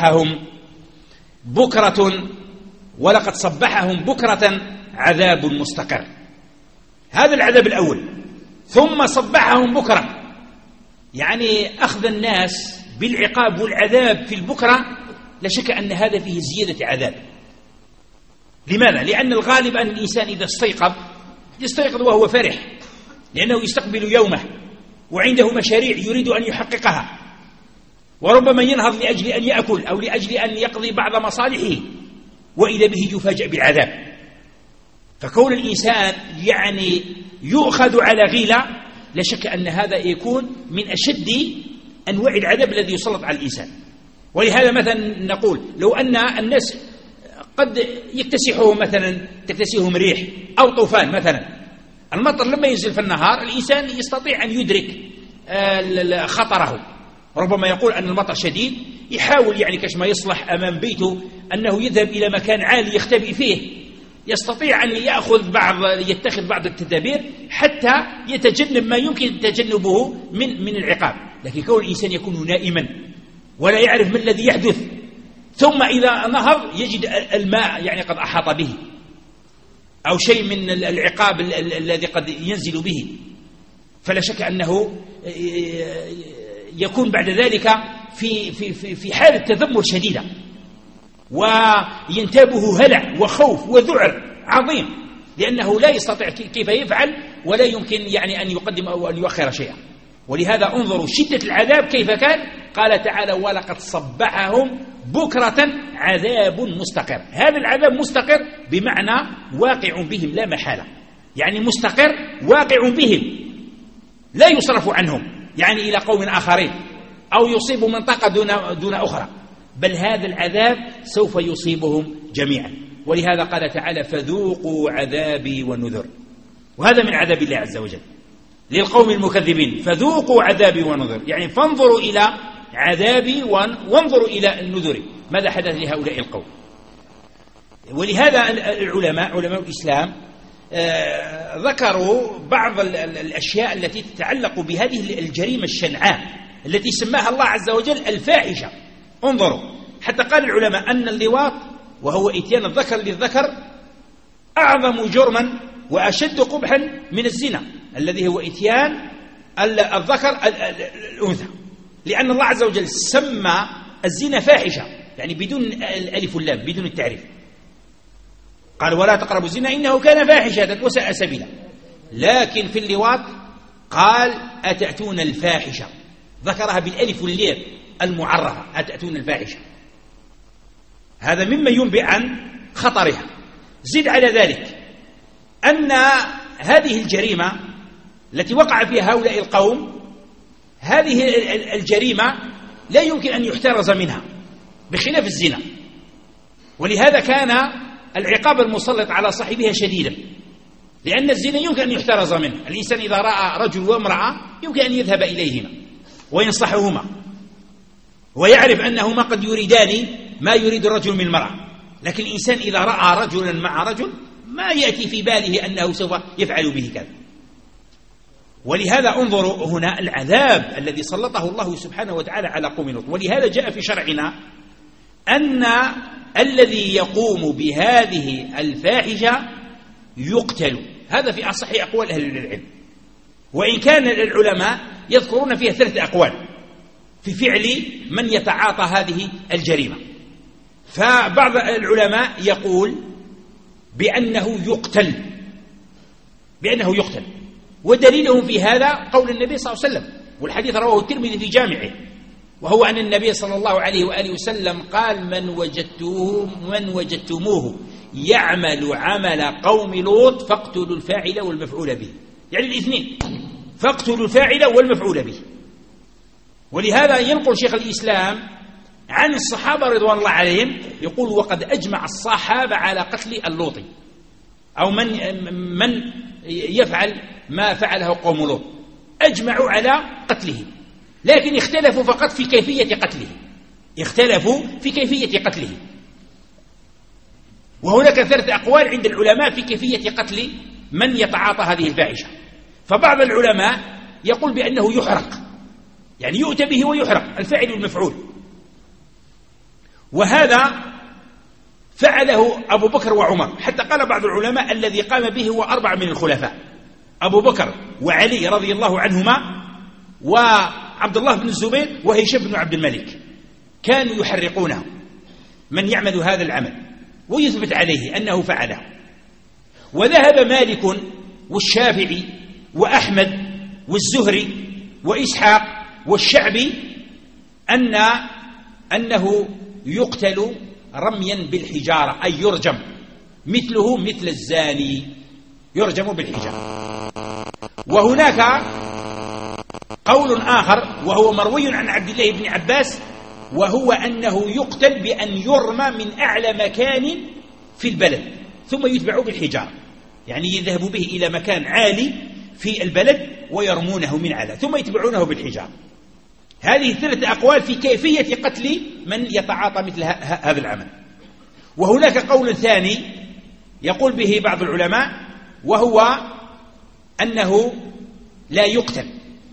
صبحهم بكرة عذاب مستقر. هذا العذاب الأول. ثم صبحهم بكرة، يعني أخذ الناس بالعقاب والعذاب في البكرة لا شك أن هذا فيه زيادة عذاب. لماذا؟ لأن الغالب أن الإنسان إذا يستيقظ وهو فرح، لأنه يستقبل يومه وعنده مشاريع يريد أن يحققها، وربما ينهض لأجل أن يأكل أو لأجل أن يقضي بعض مصالحه، وإذا به يفاجأ بالعذاب. فكون الإنسان يعني يؤخذ على غيلة لا شك أن هذا يكون من أشد أنواع العذاب الذي يسلط على الإنسان. ولهذا مثلا نقول لو أن الناس قد يكتسحهم مثلا تكتسحهم ريح أو طوفان مثلا، المطر لما ينزل في النهار الإنسان يستطيع أن يدرك خطره، ربما يقول أن المطر شديد، يحاول يعني كشما يصلح أمام بيته أنه يذهب إلى مكان عالي يختبئ فيه، يستطيع أن يتخذ بعض التدابير حتى يتجنب ما يمكن تجنبه من العقاب. لكن كون الإنسان يكون نائما ولا يعرف ما الذي يحدث، ثم إذا نهض يجد الماء يعني قد أحاط به أو شيء من العقاب الذي قد ينزل به، فلا شك أنه يكون بعد ذلك في حالة تذمر شديدة، وينتابه هلع وخوف وذعر عظيم، لأنه لا يستطيع كيف يفعل ولا يمكن يعني أن يقدم أو أن يؤخر شيئا. ولهذا انظروا شدة العذاب كيف كان. قال تعالى ولقد صبحهم بكرة عذاب مستقر. هذا العذاب مستقر بمعنى واقع بهم لا محالة، يعني مستقر واقع بهم لا يصرف عنهم يعني إلى قوم آخرين أو يصيب منطقة دون أخرى، بل هذا العذاب سوف يصيبهم جميعا. ولهذا قال تعالى فذوقوا عذابي ونذر، وهذا من عذاب الله عز وجل للقوم المكذبين. فذوقوا عذابي ونذر، يعني فانظروا إلى عذابي وانظروا إلى النذر، ماذا حدث لهؤلاء القوم. ولهذا علماء الإسلام ذكروا بعض الأشياء التي تتعلق بهذه الجريمة الشنعاء التي سماها الله عز وجل الفاحشة. انظروا، حتى قال العلماء أن اللواط وهو إتيان الذكر للذكر أعظم جرما وأشد قبحا من الزنا الذي هو إتيان الذكر الأنثى. لأن الله عز وجل سمى الزنا فاحشة، يعني بدون الألف واللام، بدون التعريف. قال ولا تقربوا الزنا إنه كان فاحشة وساء سبيلا. لكن في اللواط قال أتأتون الفاحشة، ذكرها بالألف واللام المعرفة، أتأتون الفاحشة. هذا مما ينبئ عن خطرها. زد على ذلك أن هذه الجريمة التي وقع فيها هؤلاء القوم، هذه الجريمة لا يمكن أن يحترز منها بخلاف الزنا، ولهذا كان العقاب المسلط على صاحبها شديدا، لأن الزنا يمكن أن يحترز منه. الإنسان إذا رأى رجل وامرأة يمكن أن يذهب إليهما وينصحهما ويعرف أنهما قد يريدان ما يريد الرجل من المرأة، لكن الإنسان إذا رأى رجلا مع رجل ما يأتي في باله أنه سوف يفعل به كذا. ولهذا انظروا هنا العذاب الذي سلطه الله سبحانه وتعالى على قوم لوط. ولهذا جاء في شرعنا أن الذي يقوم بهذه الفاحشة يقتل. هذا في أصح أقوال أهل العلم، وإن كان العلماء يذكرون فيها 3 أقوال في فعل من يتعاطى هذه الجريمة. فبعض العلماء يقول بأنه يقتل، ودليلهم في هذا قول النبي صلى الله عليه وسلم، والحديث رواه الترمذي في جامعه، وهو أن النبي صلى الله عليه وآله وسلم قال من وجدتموه يعمل عمل قوم لوط فاقتلوا الفاعل والمفعول به، يعني الاثنين، فاقتلوا الفاعل والمفعول به. ولهذا ينقل شيخ الإسلام عن الصحابة رضوان الله عليهم يقول وقد أجمع الصحابة على قتل اللوطي، أو من يفعل ما فعله قوم لوط، أجمعوا على قتله، لكن اختلفوا فقط في كيفية قتله. وهناك 3 أقوال عند العلماء في كيفية قتل من يتعاطى هذه الفاحشة. فبعض العلماء يقول بأنه يحرق، يعني يؤتى به ويحرق الفاعل والمفعول، وهذا فعله أبو بكر وعمر، حتى قال بعض العلماء الذي قام به هو 4 من الخلفاء، أبو بكر وعلي رضي الله عنهما وعبد الله بن الزبير وهشام بن عبد الملك، كانوا يحرقونه من يعمل هذا العمل ويثبت عليه أنه فعله. وذهب مالك والشافعي وأحمد والزهري وإسحاق والشعبي أنه يقتل رميا بالحجارة، أي يرجم مثله مثل الزاني، يرجم بالحجارة. وهناك قول آخر وهو مروي عن عبد الله بن عباس، وهو أنه يقتل بأن يرمى من أعلى مكان في البلد ثم يتبع بالحجارة، يعني يذهب به إلى مكان عالي في البلد ويرمونه من أعلى ثم يتبعونه بالحجارة. هذه 3 أقوال في كيفية قتل من يتعاطى مثل هذا العمل. وهناك قول ثاني يقول به بعض العلماء، وهو أنه لا يقتل،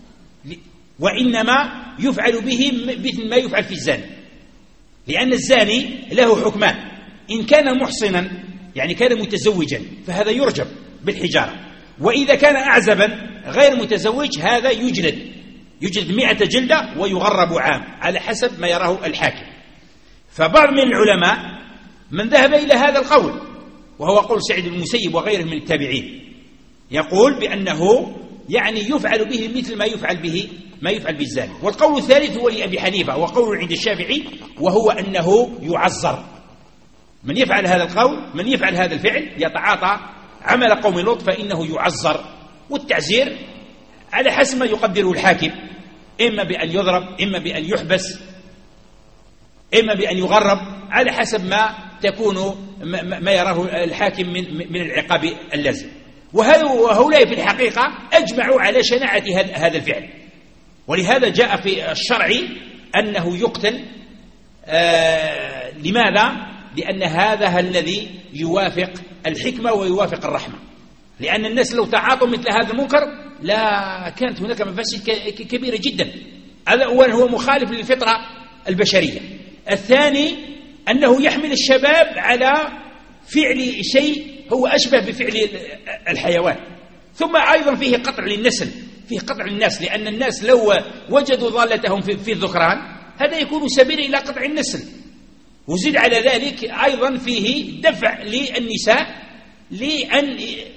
وإنما يفعل به مثل ما يفعل في الزاني، لأن الزاني له حكمان: إن كان محصنا يعني كان متزوجا فهذا يرجم بالحجارة، وإذا كان أعزبا غير متزوج هذا يجلد 100 جلدة ويغرب عام على حسب ما يراه الحاكم. فبعض من العلماء من ذهب إلى هذا القول، وهو قول سعيد بن المسيب وغيره من التابعين، يقول بأنه يعني يفعل به مثل ما يفعل بالزاني. والقول الثالث هو لأبي حنيفة وقول عند الشافعي، وهو أنه يعزر. من يفعل هذا القول، من يفعل هذا الفعل يتعاطى عمل قوم لوط فإنه يعزر، والتعزير على حسب ما يقدره الحاكم، إما بأن يضرب، إما بأن يحبس، إما بأن يغرب، على حسب ما تكون ما يراه الحاكم من العقاب اللازم. وهؤلاء في الحقيقة أجمعوا على شناعة هذا الفعل، ولهذا جاء في الشرع أنه يقتل. لماذا؟ لأن هذا الذي يوافق الحكمة ويوافق الرحمة، لأن الناس لو تعاطوا مثل هذا المنكر لا كانت هناك مفاسد كبيرة جدا. هذا أولا هو مخالف للفطرة البشرية. الثاني أنه يحمل الشباب على فعل شيء هو أشبه بفعل الحيوان، ثم أيضا فيه قطع للنسل فيه قطع الناس، لأن الناس لو وجدوا ضالتهم في الذكران هذا يكون سبيل إلى قطع النسل. وزد على ذلك أيضا فيه دفع للنساء لأن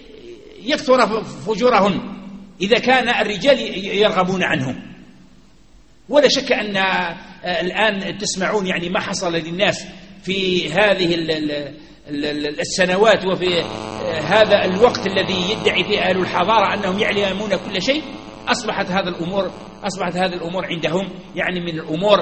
يكثر فجورهن إذا كان الرجال يرغبون عنهم. ولا شك أن الآن تسمعون يعني ما حصل للناس في هذه السنوات وفي هذا الوقت الذي يدعي فيه أهل الحضارة أنهم يعلمون كل شيء. أصبحت هذه الأمور عندهم يعني من الأمور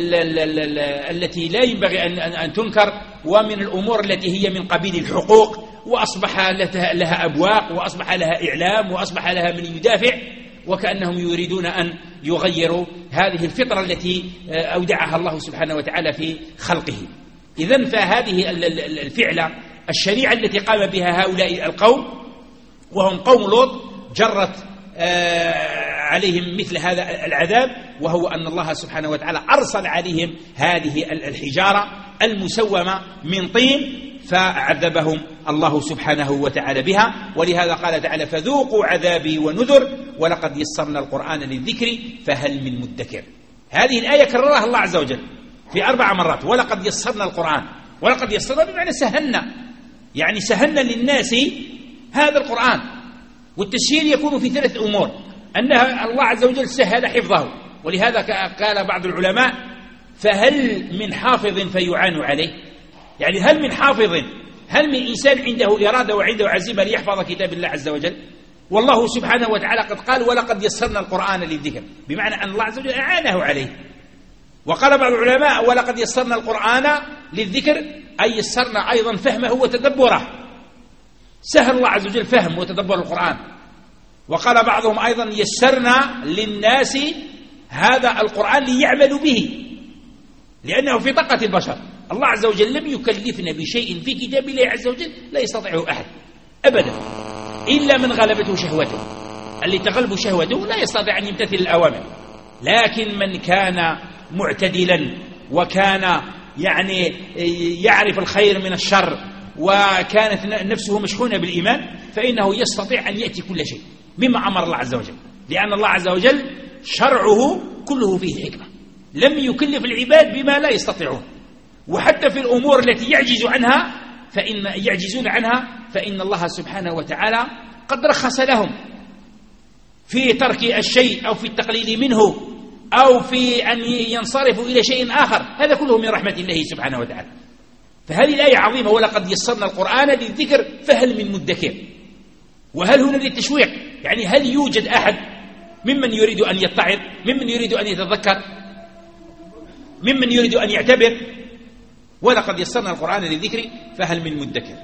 التي لا ينبغي أن تنكر، ومن الأمور التي هي من قبيل الحقوق، وأصبح لها أبواق، وأصبح لها إعلام، وأصبح لها من يدافع، وكأنهم يريدون أن يغيروا هذه الفطرة التي أودعها الله سبحانه وتعالى في خلقه. إذن فهذه الفعلة الشريعة التي قام بها هؤلاء القوم وهم قوم لوط جرت عليهم مثل هذا العذاب، وهو أن الله سبحانه وتعالى أرسل عليهم هذه الحجارة المسومة من طين فعذبهم الله سبحانه وتعالى بها. ولهذا قال تعالى: فذوقوا عذابي ونذر ولقد يسرنا القرآن للذكر فهل من مدكر. هذه الآية كررها الله عز وجل في 4 مرات، ولقد يسرنا القرآن. ولقد يسرنا بمعنى سهلنا، يعني سهلنا للناس هذا القرآن. والتسهيل يكون في 3 أمور: أنها الله عز وجل سهل حفظه، ولهذا قال بعض العلماء: فهل من حافظ فيعان عليه؟ يعني هل من حافظ، هل من إنسان عنده إرادة وعنده عزيمة ليحفظ كتاب الله عز وجل؟ والله سبحانه وتعالى قد قال: ولقد يسرنا القرآن للذكر، بمعنى أن الله عز وجل أعانه عليه. وقال بعض العلماء: ولقد يسرنا القرآن للذكر، أي يسرنا أيضا فهمه وتدبره، سهل الله عز وجل فهم وتدبر القرآن. وقال بعضهم أيضا: يسرنا للناس هذا القرآن ليعملوا به، لأنه في طاقة البشر. الله عز وجل لم يكلفنا بشيء في كتاب الله عز وجل لا يستطيعه أحد أبدا إلا من غلبته شهوته. اللي تغلب شهوته لا يستطيع أن يمتثل الأوامر، لكن من كان معتدلا وكان يعني يعرف الخير من الشر وكانت نفسه مشحونة بالإيمان فإنه يستطيع أن يأتي كل شيء مما أمر الله عز وجل، لأن الله عز وجل شرعه كله فيه حكمة، لم يكلف العباد بما لا يستطيعون. وحتى في الأمور التي يعجزون عنها فإن الله سبحانه وتعالى قد رخص لهم في ترك الشيء أو في التقليل منه أو في أن ينصرفوا إلى شيء آخر، هذا كله من رحمة الله سبحانه وتعالى. فهذه الآية عظيمة: ولقد يسرنا القرآن للذكر فهل من مدكر. وهل هنا للتشويق، يعني هل يوجد أحد ممن يريد أن يتعظ، ممن يريد أن يتذكر، ممن يريد أن يعتبر؟ ولقد يسرنا القرآن للذكر فهل من مدكر.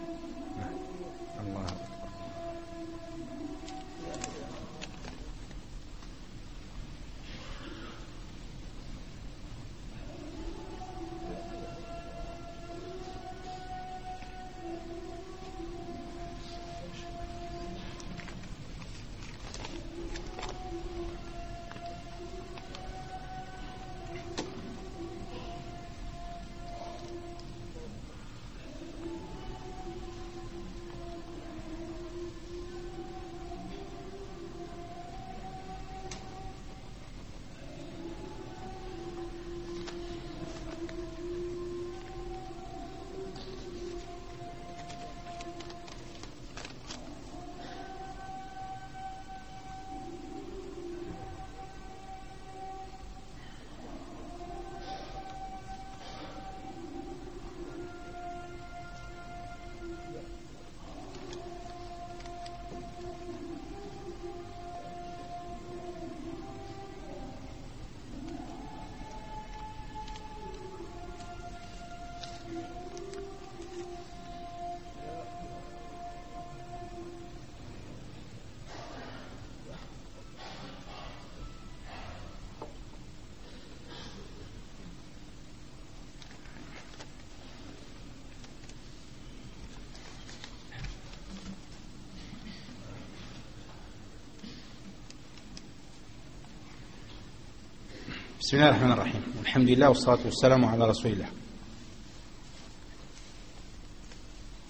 بسم الله الرحمن الرحيم، والحمد لله والصلاة والسلام على رسول الله.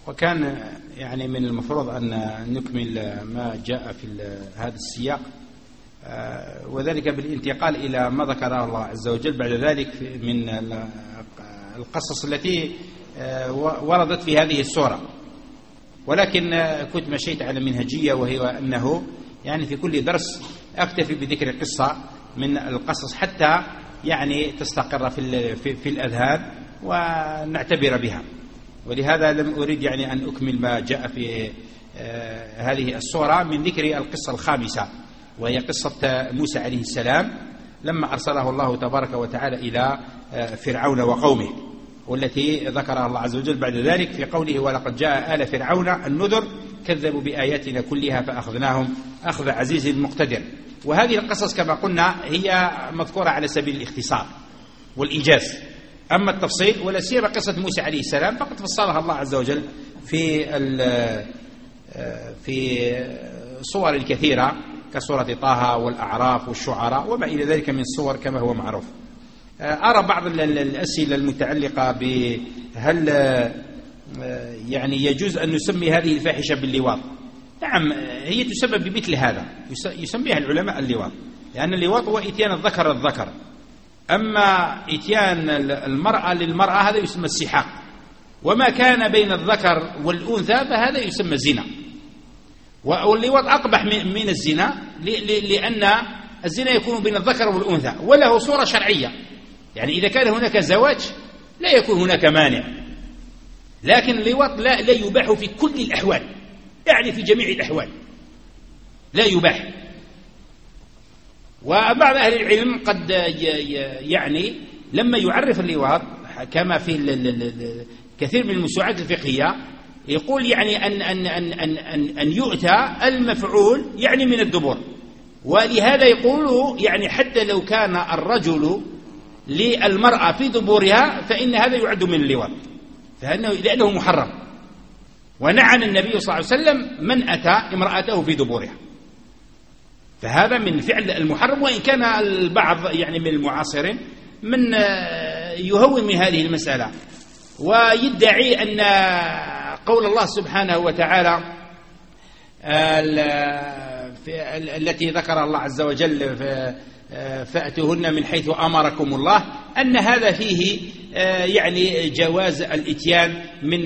وكان يعني من المفروض أن نكمل ما جاء في هذا السياق وذلك بالانتقال إلى ما ذكره الله عز وجل بعد ذلك من القصص التي وردت في هذه السورة. ولكن كنت مشيت على منهجية، وهي أنه يعني في كل درس أكتفي بذكر قصة من القصص حتى يعني تستقر في الأذهان ونعتبر بها. ولهذا لم أريد يعني أن أكمل ما جاء في هذه السورة من ذكر القصة الخامسة، وهي قصة موسى عليه السلام لما أرسله الله تبارك وتعالى إلى فرعون وقومه، والتي ذكرها الله عز وجل بعد ذلك في قوله: ولقد جاء آل فرعون النذر كذبوا بآياتنا كلها فأخذناهم أخذ عزيز مقتدر. وهذه القصص كما قلنا هي مذكورة على سبيل الاختصار والإيجاز. أما التفصيل ولا سيما قصة موسى عليه السلام فقد فصلها الله عز وجل في صور كثيرة كسورة طه والأعراف والشعراء وما إلى ذلك من الصور كما هو معروف. أرى بعض الأسئلة المتعلقة بهل يعني يجوز أن نسمي هذه الفاحشة باللواط. نعم، هي تسبب بمثل هذا، يسميها العلماء اللواط، لأن اللواط هو إتيان الذكر الذكر. أما إتيان المرأة للمرأة هذا يسمى السحاق، وما كان بين الذكر والأنثى فهذا يسمى الزنا. واللواط أقبح من الزنا، لأن الزنا يكون بين الذكر والأنثى وله صورة شرعية، يعني إذا كان هناك زواج لا يكون هناك مانع. لكن اللواط لا يباح في كل الأحوال، يعني في جميع الأحوال لا يباح. وبعض أهل العلم قد يعني لما يعرف اللواط كما في كثير من الموسوعات الفقهية يقول يعني أن يؤتى المفعول يعني من الدبر، ولهذا يقول يعني حتى لو كان الرجل للمرأة في دبورها فإن هذا يعد من اللواط، لأنه محرم. ونعم النبي صلى الله عليه وسلم من أتى امرأته في دبورها، فهذا من فعل المحرم. وإن كان البعض يعني من المعاصرين من يهون من هذه المسألة ويدعي أن قول الله سبحانه وتعالى التي ذكر الله عز وجل فأتوهن من حيث أمركم الله أن هذا فيه يعني جواز الإتيان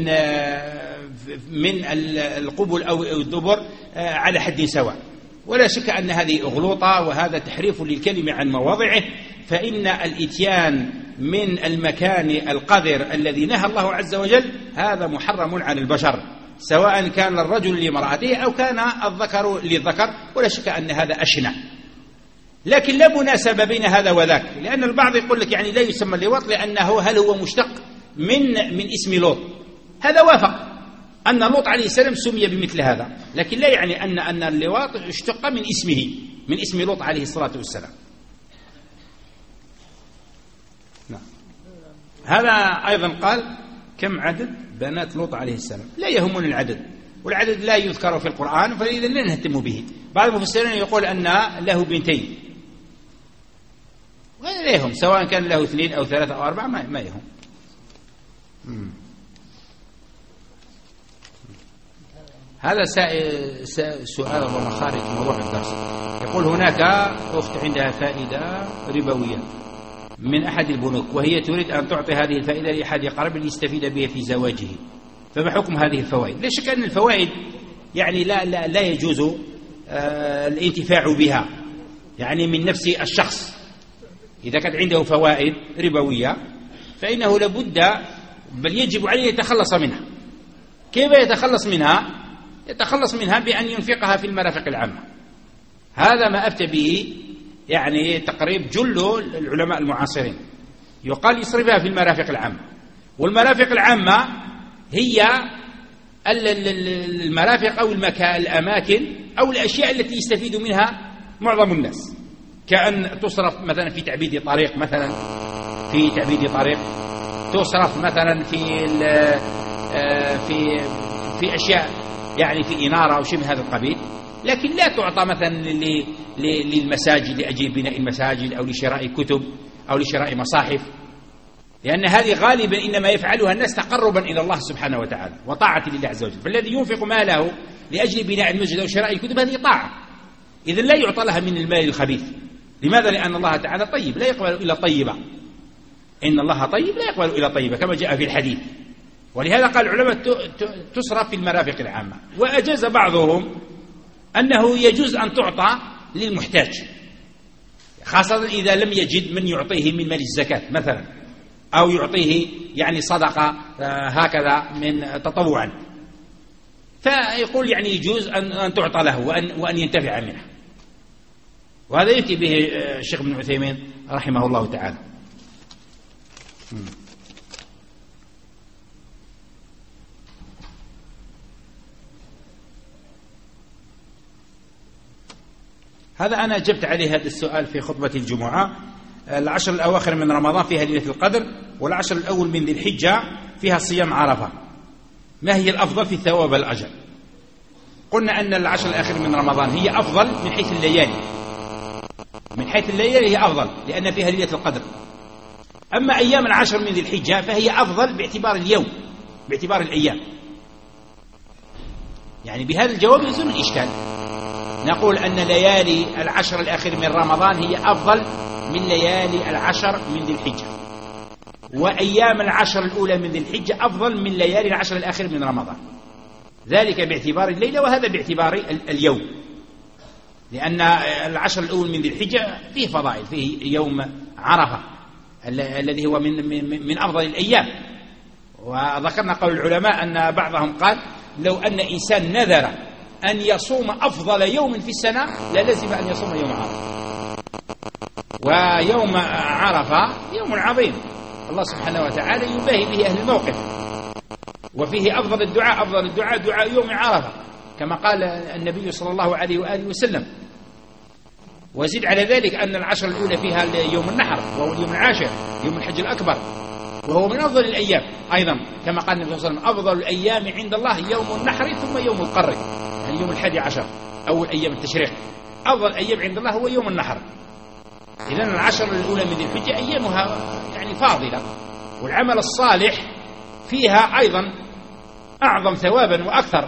من القبل أو الدبر على حد سواء. ولا شك أن هذه أغلوطة، وهذا تحريف للكلمة عن مواضعه. فإن الإتيان من المكان القذر الذي نهى الله عز وجل هذا محرم عن البشر، سواء كان الرجل لمرأته أو كان الذكر للذكر، ولا شك أن هذا أشنع. لكن لا مناسبة بين هذا وذاك، لأن البعض يقول لك يعني لا يسمى اللواط لأنه هل هو مشتق من اسم لوط. هذا وافق أن لوط عليه السلام سمي بمثل هذا، لكن لا يعني أن اللواط اشتق من اسمه، من اسم لوط عليه الصلاة والسلام. نعم. هذا أيضا قال: كم عدد بنات لوط عليه السلام؟ لا يهمنا العدد، والعدد لا يذكر في القرآن، فإذا لا نهتم به. بعض المفسرين يقول أن له بنتين، ولا يهم، سواء كان له 2 أو 3 أو 4 ما يهم. هذا سؤال ومخارج موضوع الدرس. يقول: هناك أخت عندها فائدة ربوية من أحد البنوك، وهي تريد أن تعطي هذه الفائدة لأحد قريب ليستفيد بها في زواجه، فما حكم هذه الفوائد؟ لا شك أن الفوائد يعني لا يجوز الانتفاع بها يعني من نفس الشخص. إذا كانت عنده فوائد ربوية فإنه لابد بل يجب عليه يتخلص منها. كيف يتخلص منها؟ يتخلص منها بأن ينفقها في المرافق العامة. هذا ما أفتى به يعني تقريب جل العلماء المعاصرين، يقال يصرفها في المرافق العامة. والمرافق العامة هي المرافق أو الأماكن أو الأشياء التي يستفيد منها معظم الناس، كأن تصرف مثلا في تعبيد طريق، مثلا في تعبيد طريق، تصرف مثلا في أشياء يعني في إنارة أو شيء من هذا القبيل، لكن لا تعطى مثلا للمساجد لأجل بناء المساجد أو لشراء كتب أو لشراء مصاحف، لأن هذه غالبا إنما يفعلها الناس تقربا إلى الله سبحانه وتعالى وطاعة لله عز وجل. فالذي ينفق ماله لأجل بناء المسجد أو شراء كتب هذه طاعة، إذن لا يعطى لها من المال الخبيث. لماذا؟ لأن الله تعالى طيب لا يقبل إلا طيبة، إن الله طيب لا يقبل إلا طيبة كما جاء في الحديث. ولهذا قال العلماء تصرف في المرافق العامة. وأجاز بعضهم أنه يجوز أن تعطى للمحتاج، خاصة إذا لم يجد من يعطيه من مال الزكاة مثلا، أو يعطيه يعني صدقة هكذا من تطوعا، فيقول يعني يجوز أن تعطى له وأن ينتفع منها. وهذا يأتي به الشيخ ابن عثيمين رحمه الله تعالى. هذا أنا أجبت عليه هذا السؤال في خطبة الجمعة. العشر الأواخر من رمضان فيها ليلة القدر، والعشر الأول من ذي الحجة فيها صيام عرفة. ما هي الأفضل في الثواب والأجر؟ قلنا أن العشر الأواخر من رمضان هي أفضل من حيث الليالي، من حيث الليالي هي أفضل لأن فيها ليلة القدر. أما أيام العشر من ذي الحجة فهي أفضل باعتبار اليوم، باعتبار الأيام. يعني بهذا الجواب يزول الإشكال. نقول أن ليالي العشر الأخير من رمضان هي أفضل من ليالي العشر من ذي الحجة، وأيام العشر الأولى من ذي الحجة أفضل من ليالي العشر الأخير من رمضان، ذلك باعتبار الليلة وهذا باعتبار اليوم، لأن العشر الأول من ذي الحجة فيه فضائل، فيه يوم عرفة الذي هو من أفضل الأيام. وذكرنا قول العلماء أن بعضهم قال لو أن إنسان نذر أن يصوم أفضل يوم في السنة للزم أن يصوم يوم عرفة. ويوم عرفة يوم عظيم، الله سبحانه وتعالى يباهي به أهل الموقف، وفيه أفضل الدعاء، أفضل الدعاء دعاء يوم عرفة كما قال النبي صلى الله عليه وآله وسلم. وزد على ذلك أن العشر الأولى فيها يوم النحر وهو اليوم العاشر، يوم الحج الأكبر، وهو من أفضل الأيام أيضا كما قال النبي صلى الله عليه وسلم أفضل الأيام عند الله يوم النحر ثم يوم القر، يعني يوم 11 أول أيام التشريق. أفضل أيام عند الله هو يوم النحر. إذن العشر الأولى من ذي الحجة أيامها يعني فاضلة، والعمل الصالح فيها أيضا أعظم ثوابا وأكثر.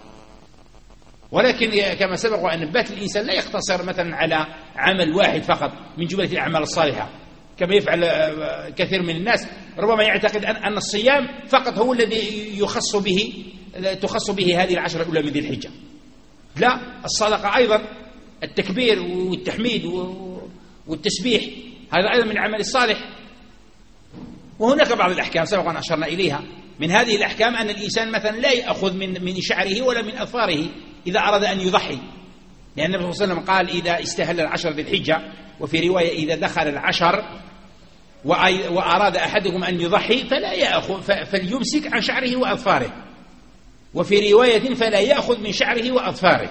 ولكن كما سبق وأن بات الإنسان لا يقتصر مثلا على عمل واحد فقط من جملة الأعمال الصالحة كما يفعل كثير من الناس، ربما يعتقد أن الصيام فقط هو الذي تخص به هذه العشر الأولى من ذي الحجة. لا، الصدقة أيضا، التكبير والتحميد والتسبيح هذا أيضا من العمل الصالح. وهناك بعض الأحكام سبق أن أشرنا إليها. من هذه الأحكام أن الإنسان مثلا لا يأخذ من شعره ولا من أظفاره إذا أراد أن يضحي، لأن النبي صلى الله عليه وسلم قال إذا استهل العشر ذي الحجة، وفي رواية إذا دخل العشر وأراد أحدكم أن يضحي فلا يأخذ فليمسك عن شعره وأظفاره، وفي رواية فلا يأخذ من شعره وأظفاره.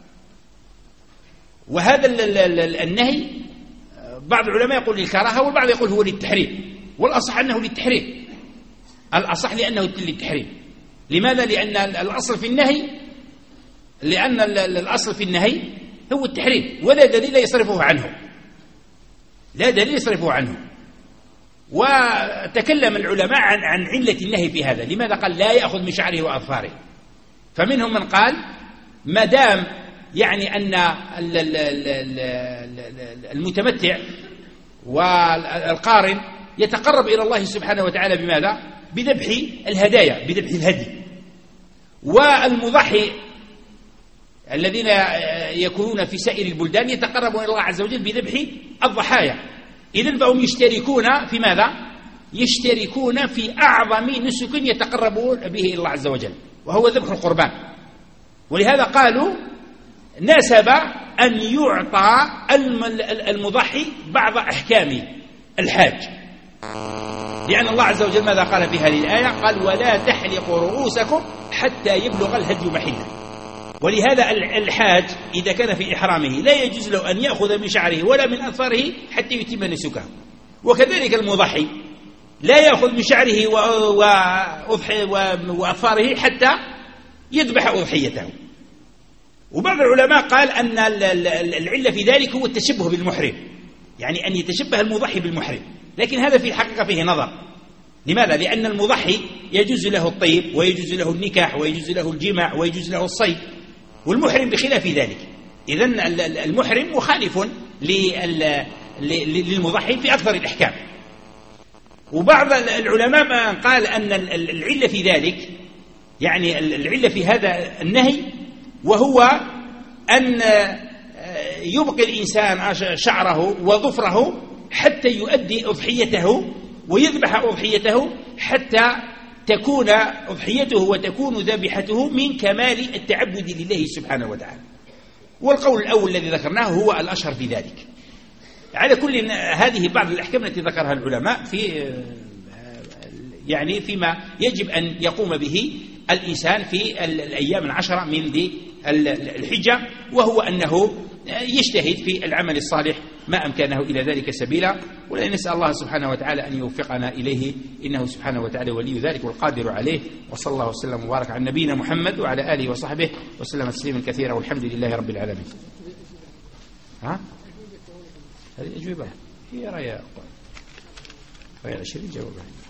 وهذا النهي بعض العلماء يقول للكراهة والبعض يقول هو للتحريم، والأصح أنه للتحريم، الأصح لأنه للتحريم. لماذا؟ لأن الأصل في النهي، لأن الأصل في النهي هو التحريم ولا دليل يصرفه عنه، لا دليل يصرفه عنه. وتكلم العلماء عن علة النهي في هذا، لماذا قال لا يأخذ من شعره وأظفاره؟ فمنهم من قال ما دام يعني أن المتمتع والقارن يتقرب إلى الله سبحانه وتعالى بماذا؟ بذبح الهدايا، بذبح الهدي. والمضحي الذين يكونون في سائر البلدان يتقربون إلى الله عز وجل بذبح الضحايا. إذن فهم يشتركون في ماذا؟ يشتركون في أعظم نسك يتقربون به إلى الله عز وجل، وهو ذبح القربان. ولهذا قالوا ناسب أن يعطى المضحي بعض أحكام الحاج، لأن الله عز وجل ماذا قال في هذه الآية؟ قال ولا تحلقوا رؤوسكم حتى يبلغ الهدي محله. ولهذا الحاج إذا كان في إحرامه لا يجوز له أن يأخذ من شعره ولا من أظفاره حتى يتم نسكه. وكذلك المضحي لا يأخذ من شعره وأظفاره حتى يذبح أضحيته. وبعض العلماء قال أن العلة في ذلك هو التشبه بالمحرم، يعني أن يتشبه المضحي بالمحرم، لكن هذا في الحقيقة فيه نظر. لماذا؟ لأن المضحي يجوز له الطيب ويجوز له النكاح ويجوز له الجماع ويجوز له الصيد، والمحرم بخلاف ذلك. إذن المحرم مخالف للمضحي في أكثر الأحكام. وبعض العلماء قال أن العلة في ذلك، يعني العلة في هذا النهي، وهو أن يبقي الإنسان شعره وظفره حتى يؤدي أضحيته ويذبح أضحيته، حتى تكون أضحيته وتكون ذبيحته من كمال التعبد لله سبحانه وتعالى. والقول الأول الذي ذكرناه هو الأشهر في ذلك. على كل، هذه بعض الأحكام التي ذكرها العلماء في يعني فيما يجب أن يقوم به الإنسان في الأيام 10 من ذي الحجة، وهو أنه يجتهد في العمل الصالح ما أمكنه إلى ذلك سبيلا، ونسأل الله سبحانه وتعالى أن يوفقنا إليه، إنه سبحانه وتعالى ولي ذلك والقادر عليه. وصلى الله وسلم وبارك على نبينا محمد وعلى آله وصحبه وسلم تسليما كثيرا، والحمد لله رب العالمين. ها؟ هذه أجوبة هي رأي 20 جوابها.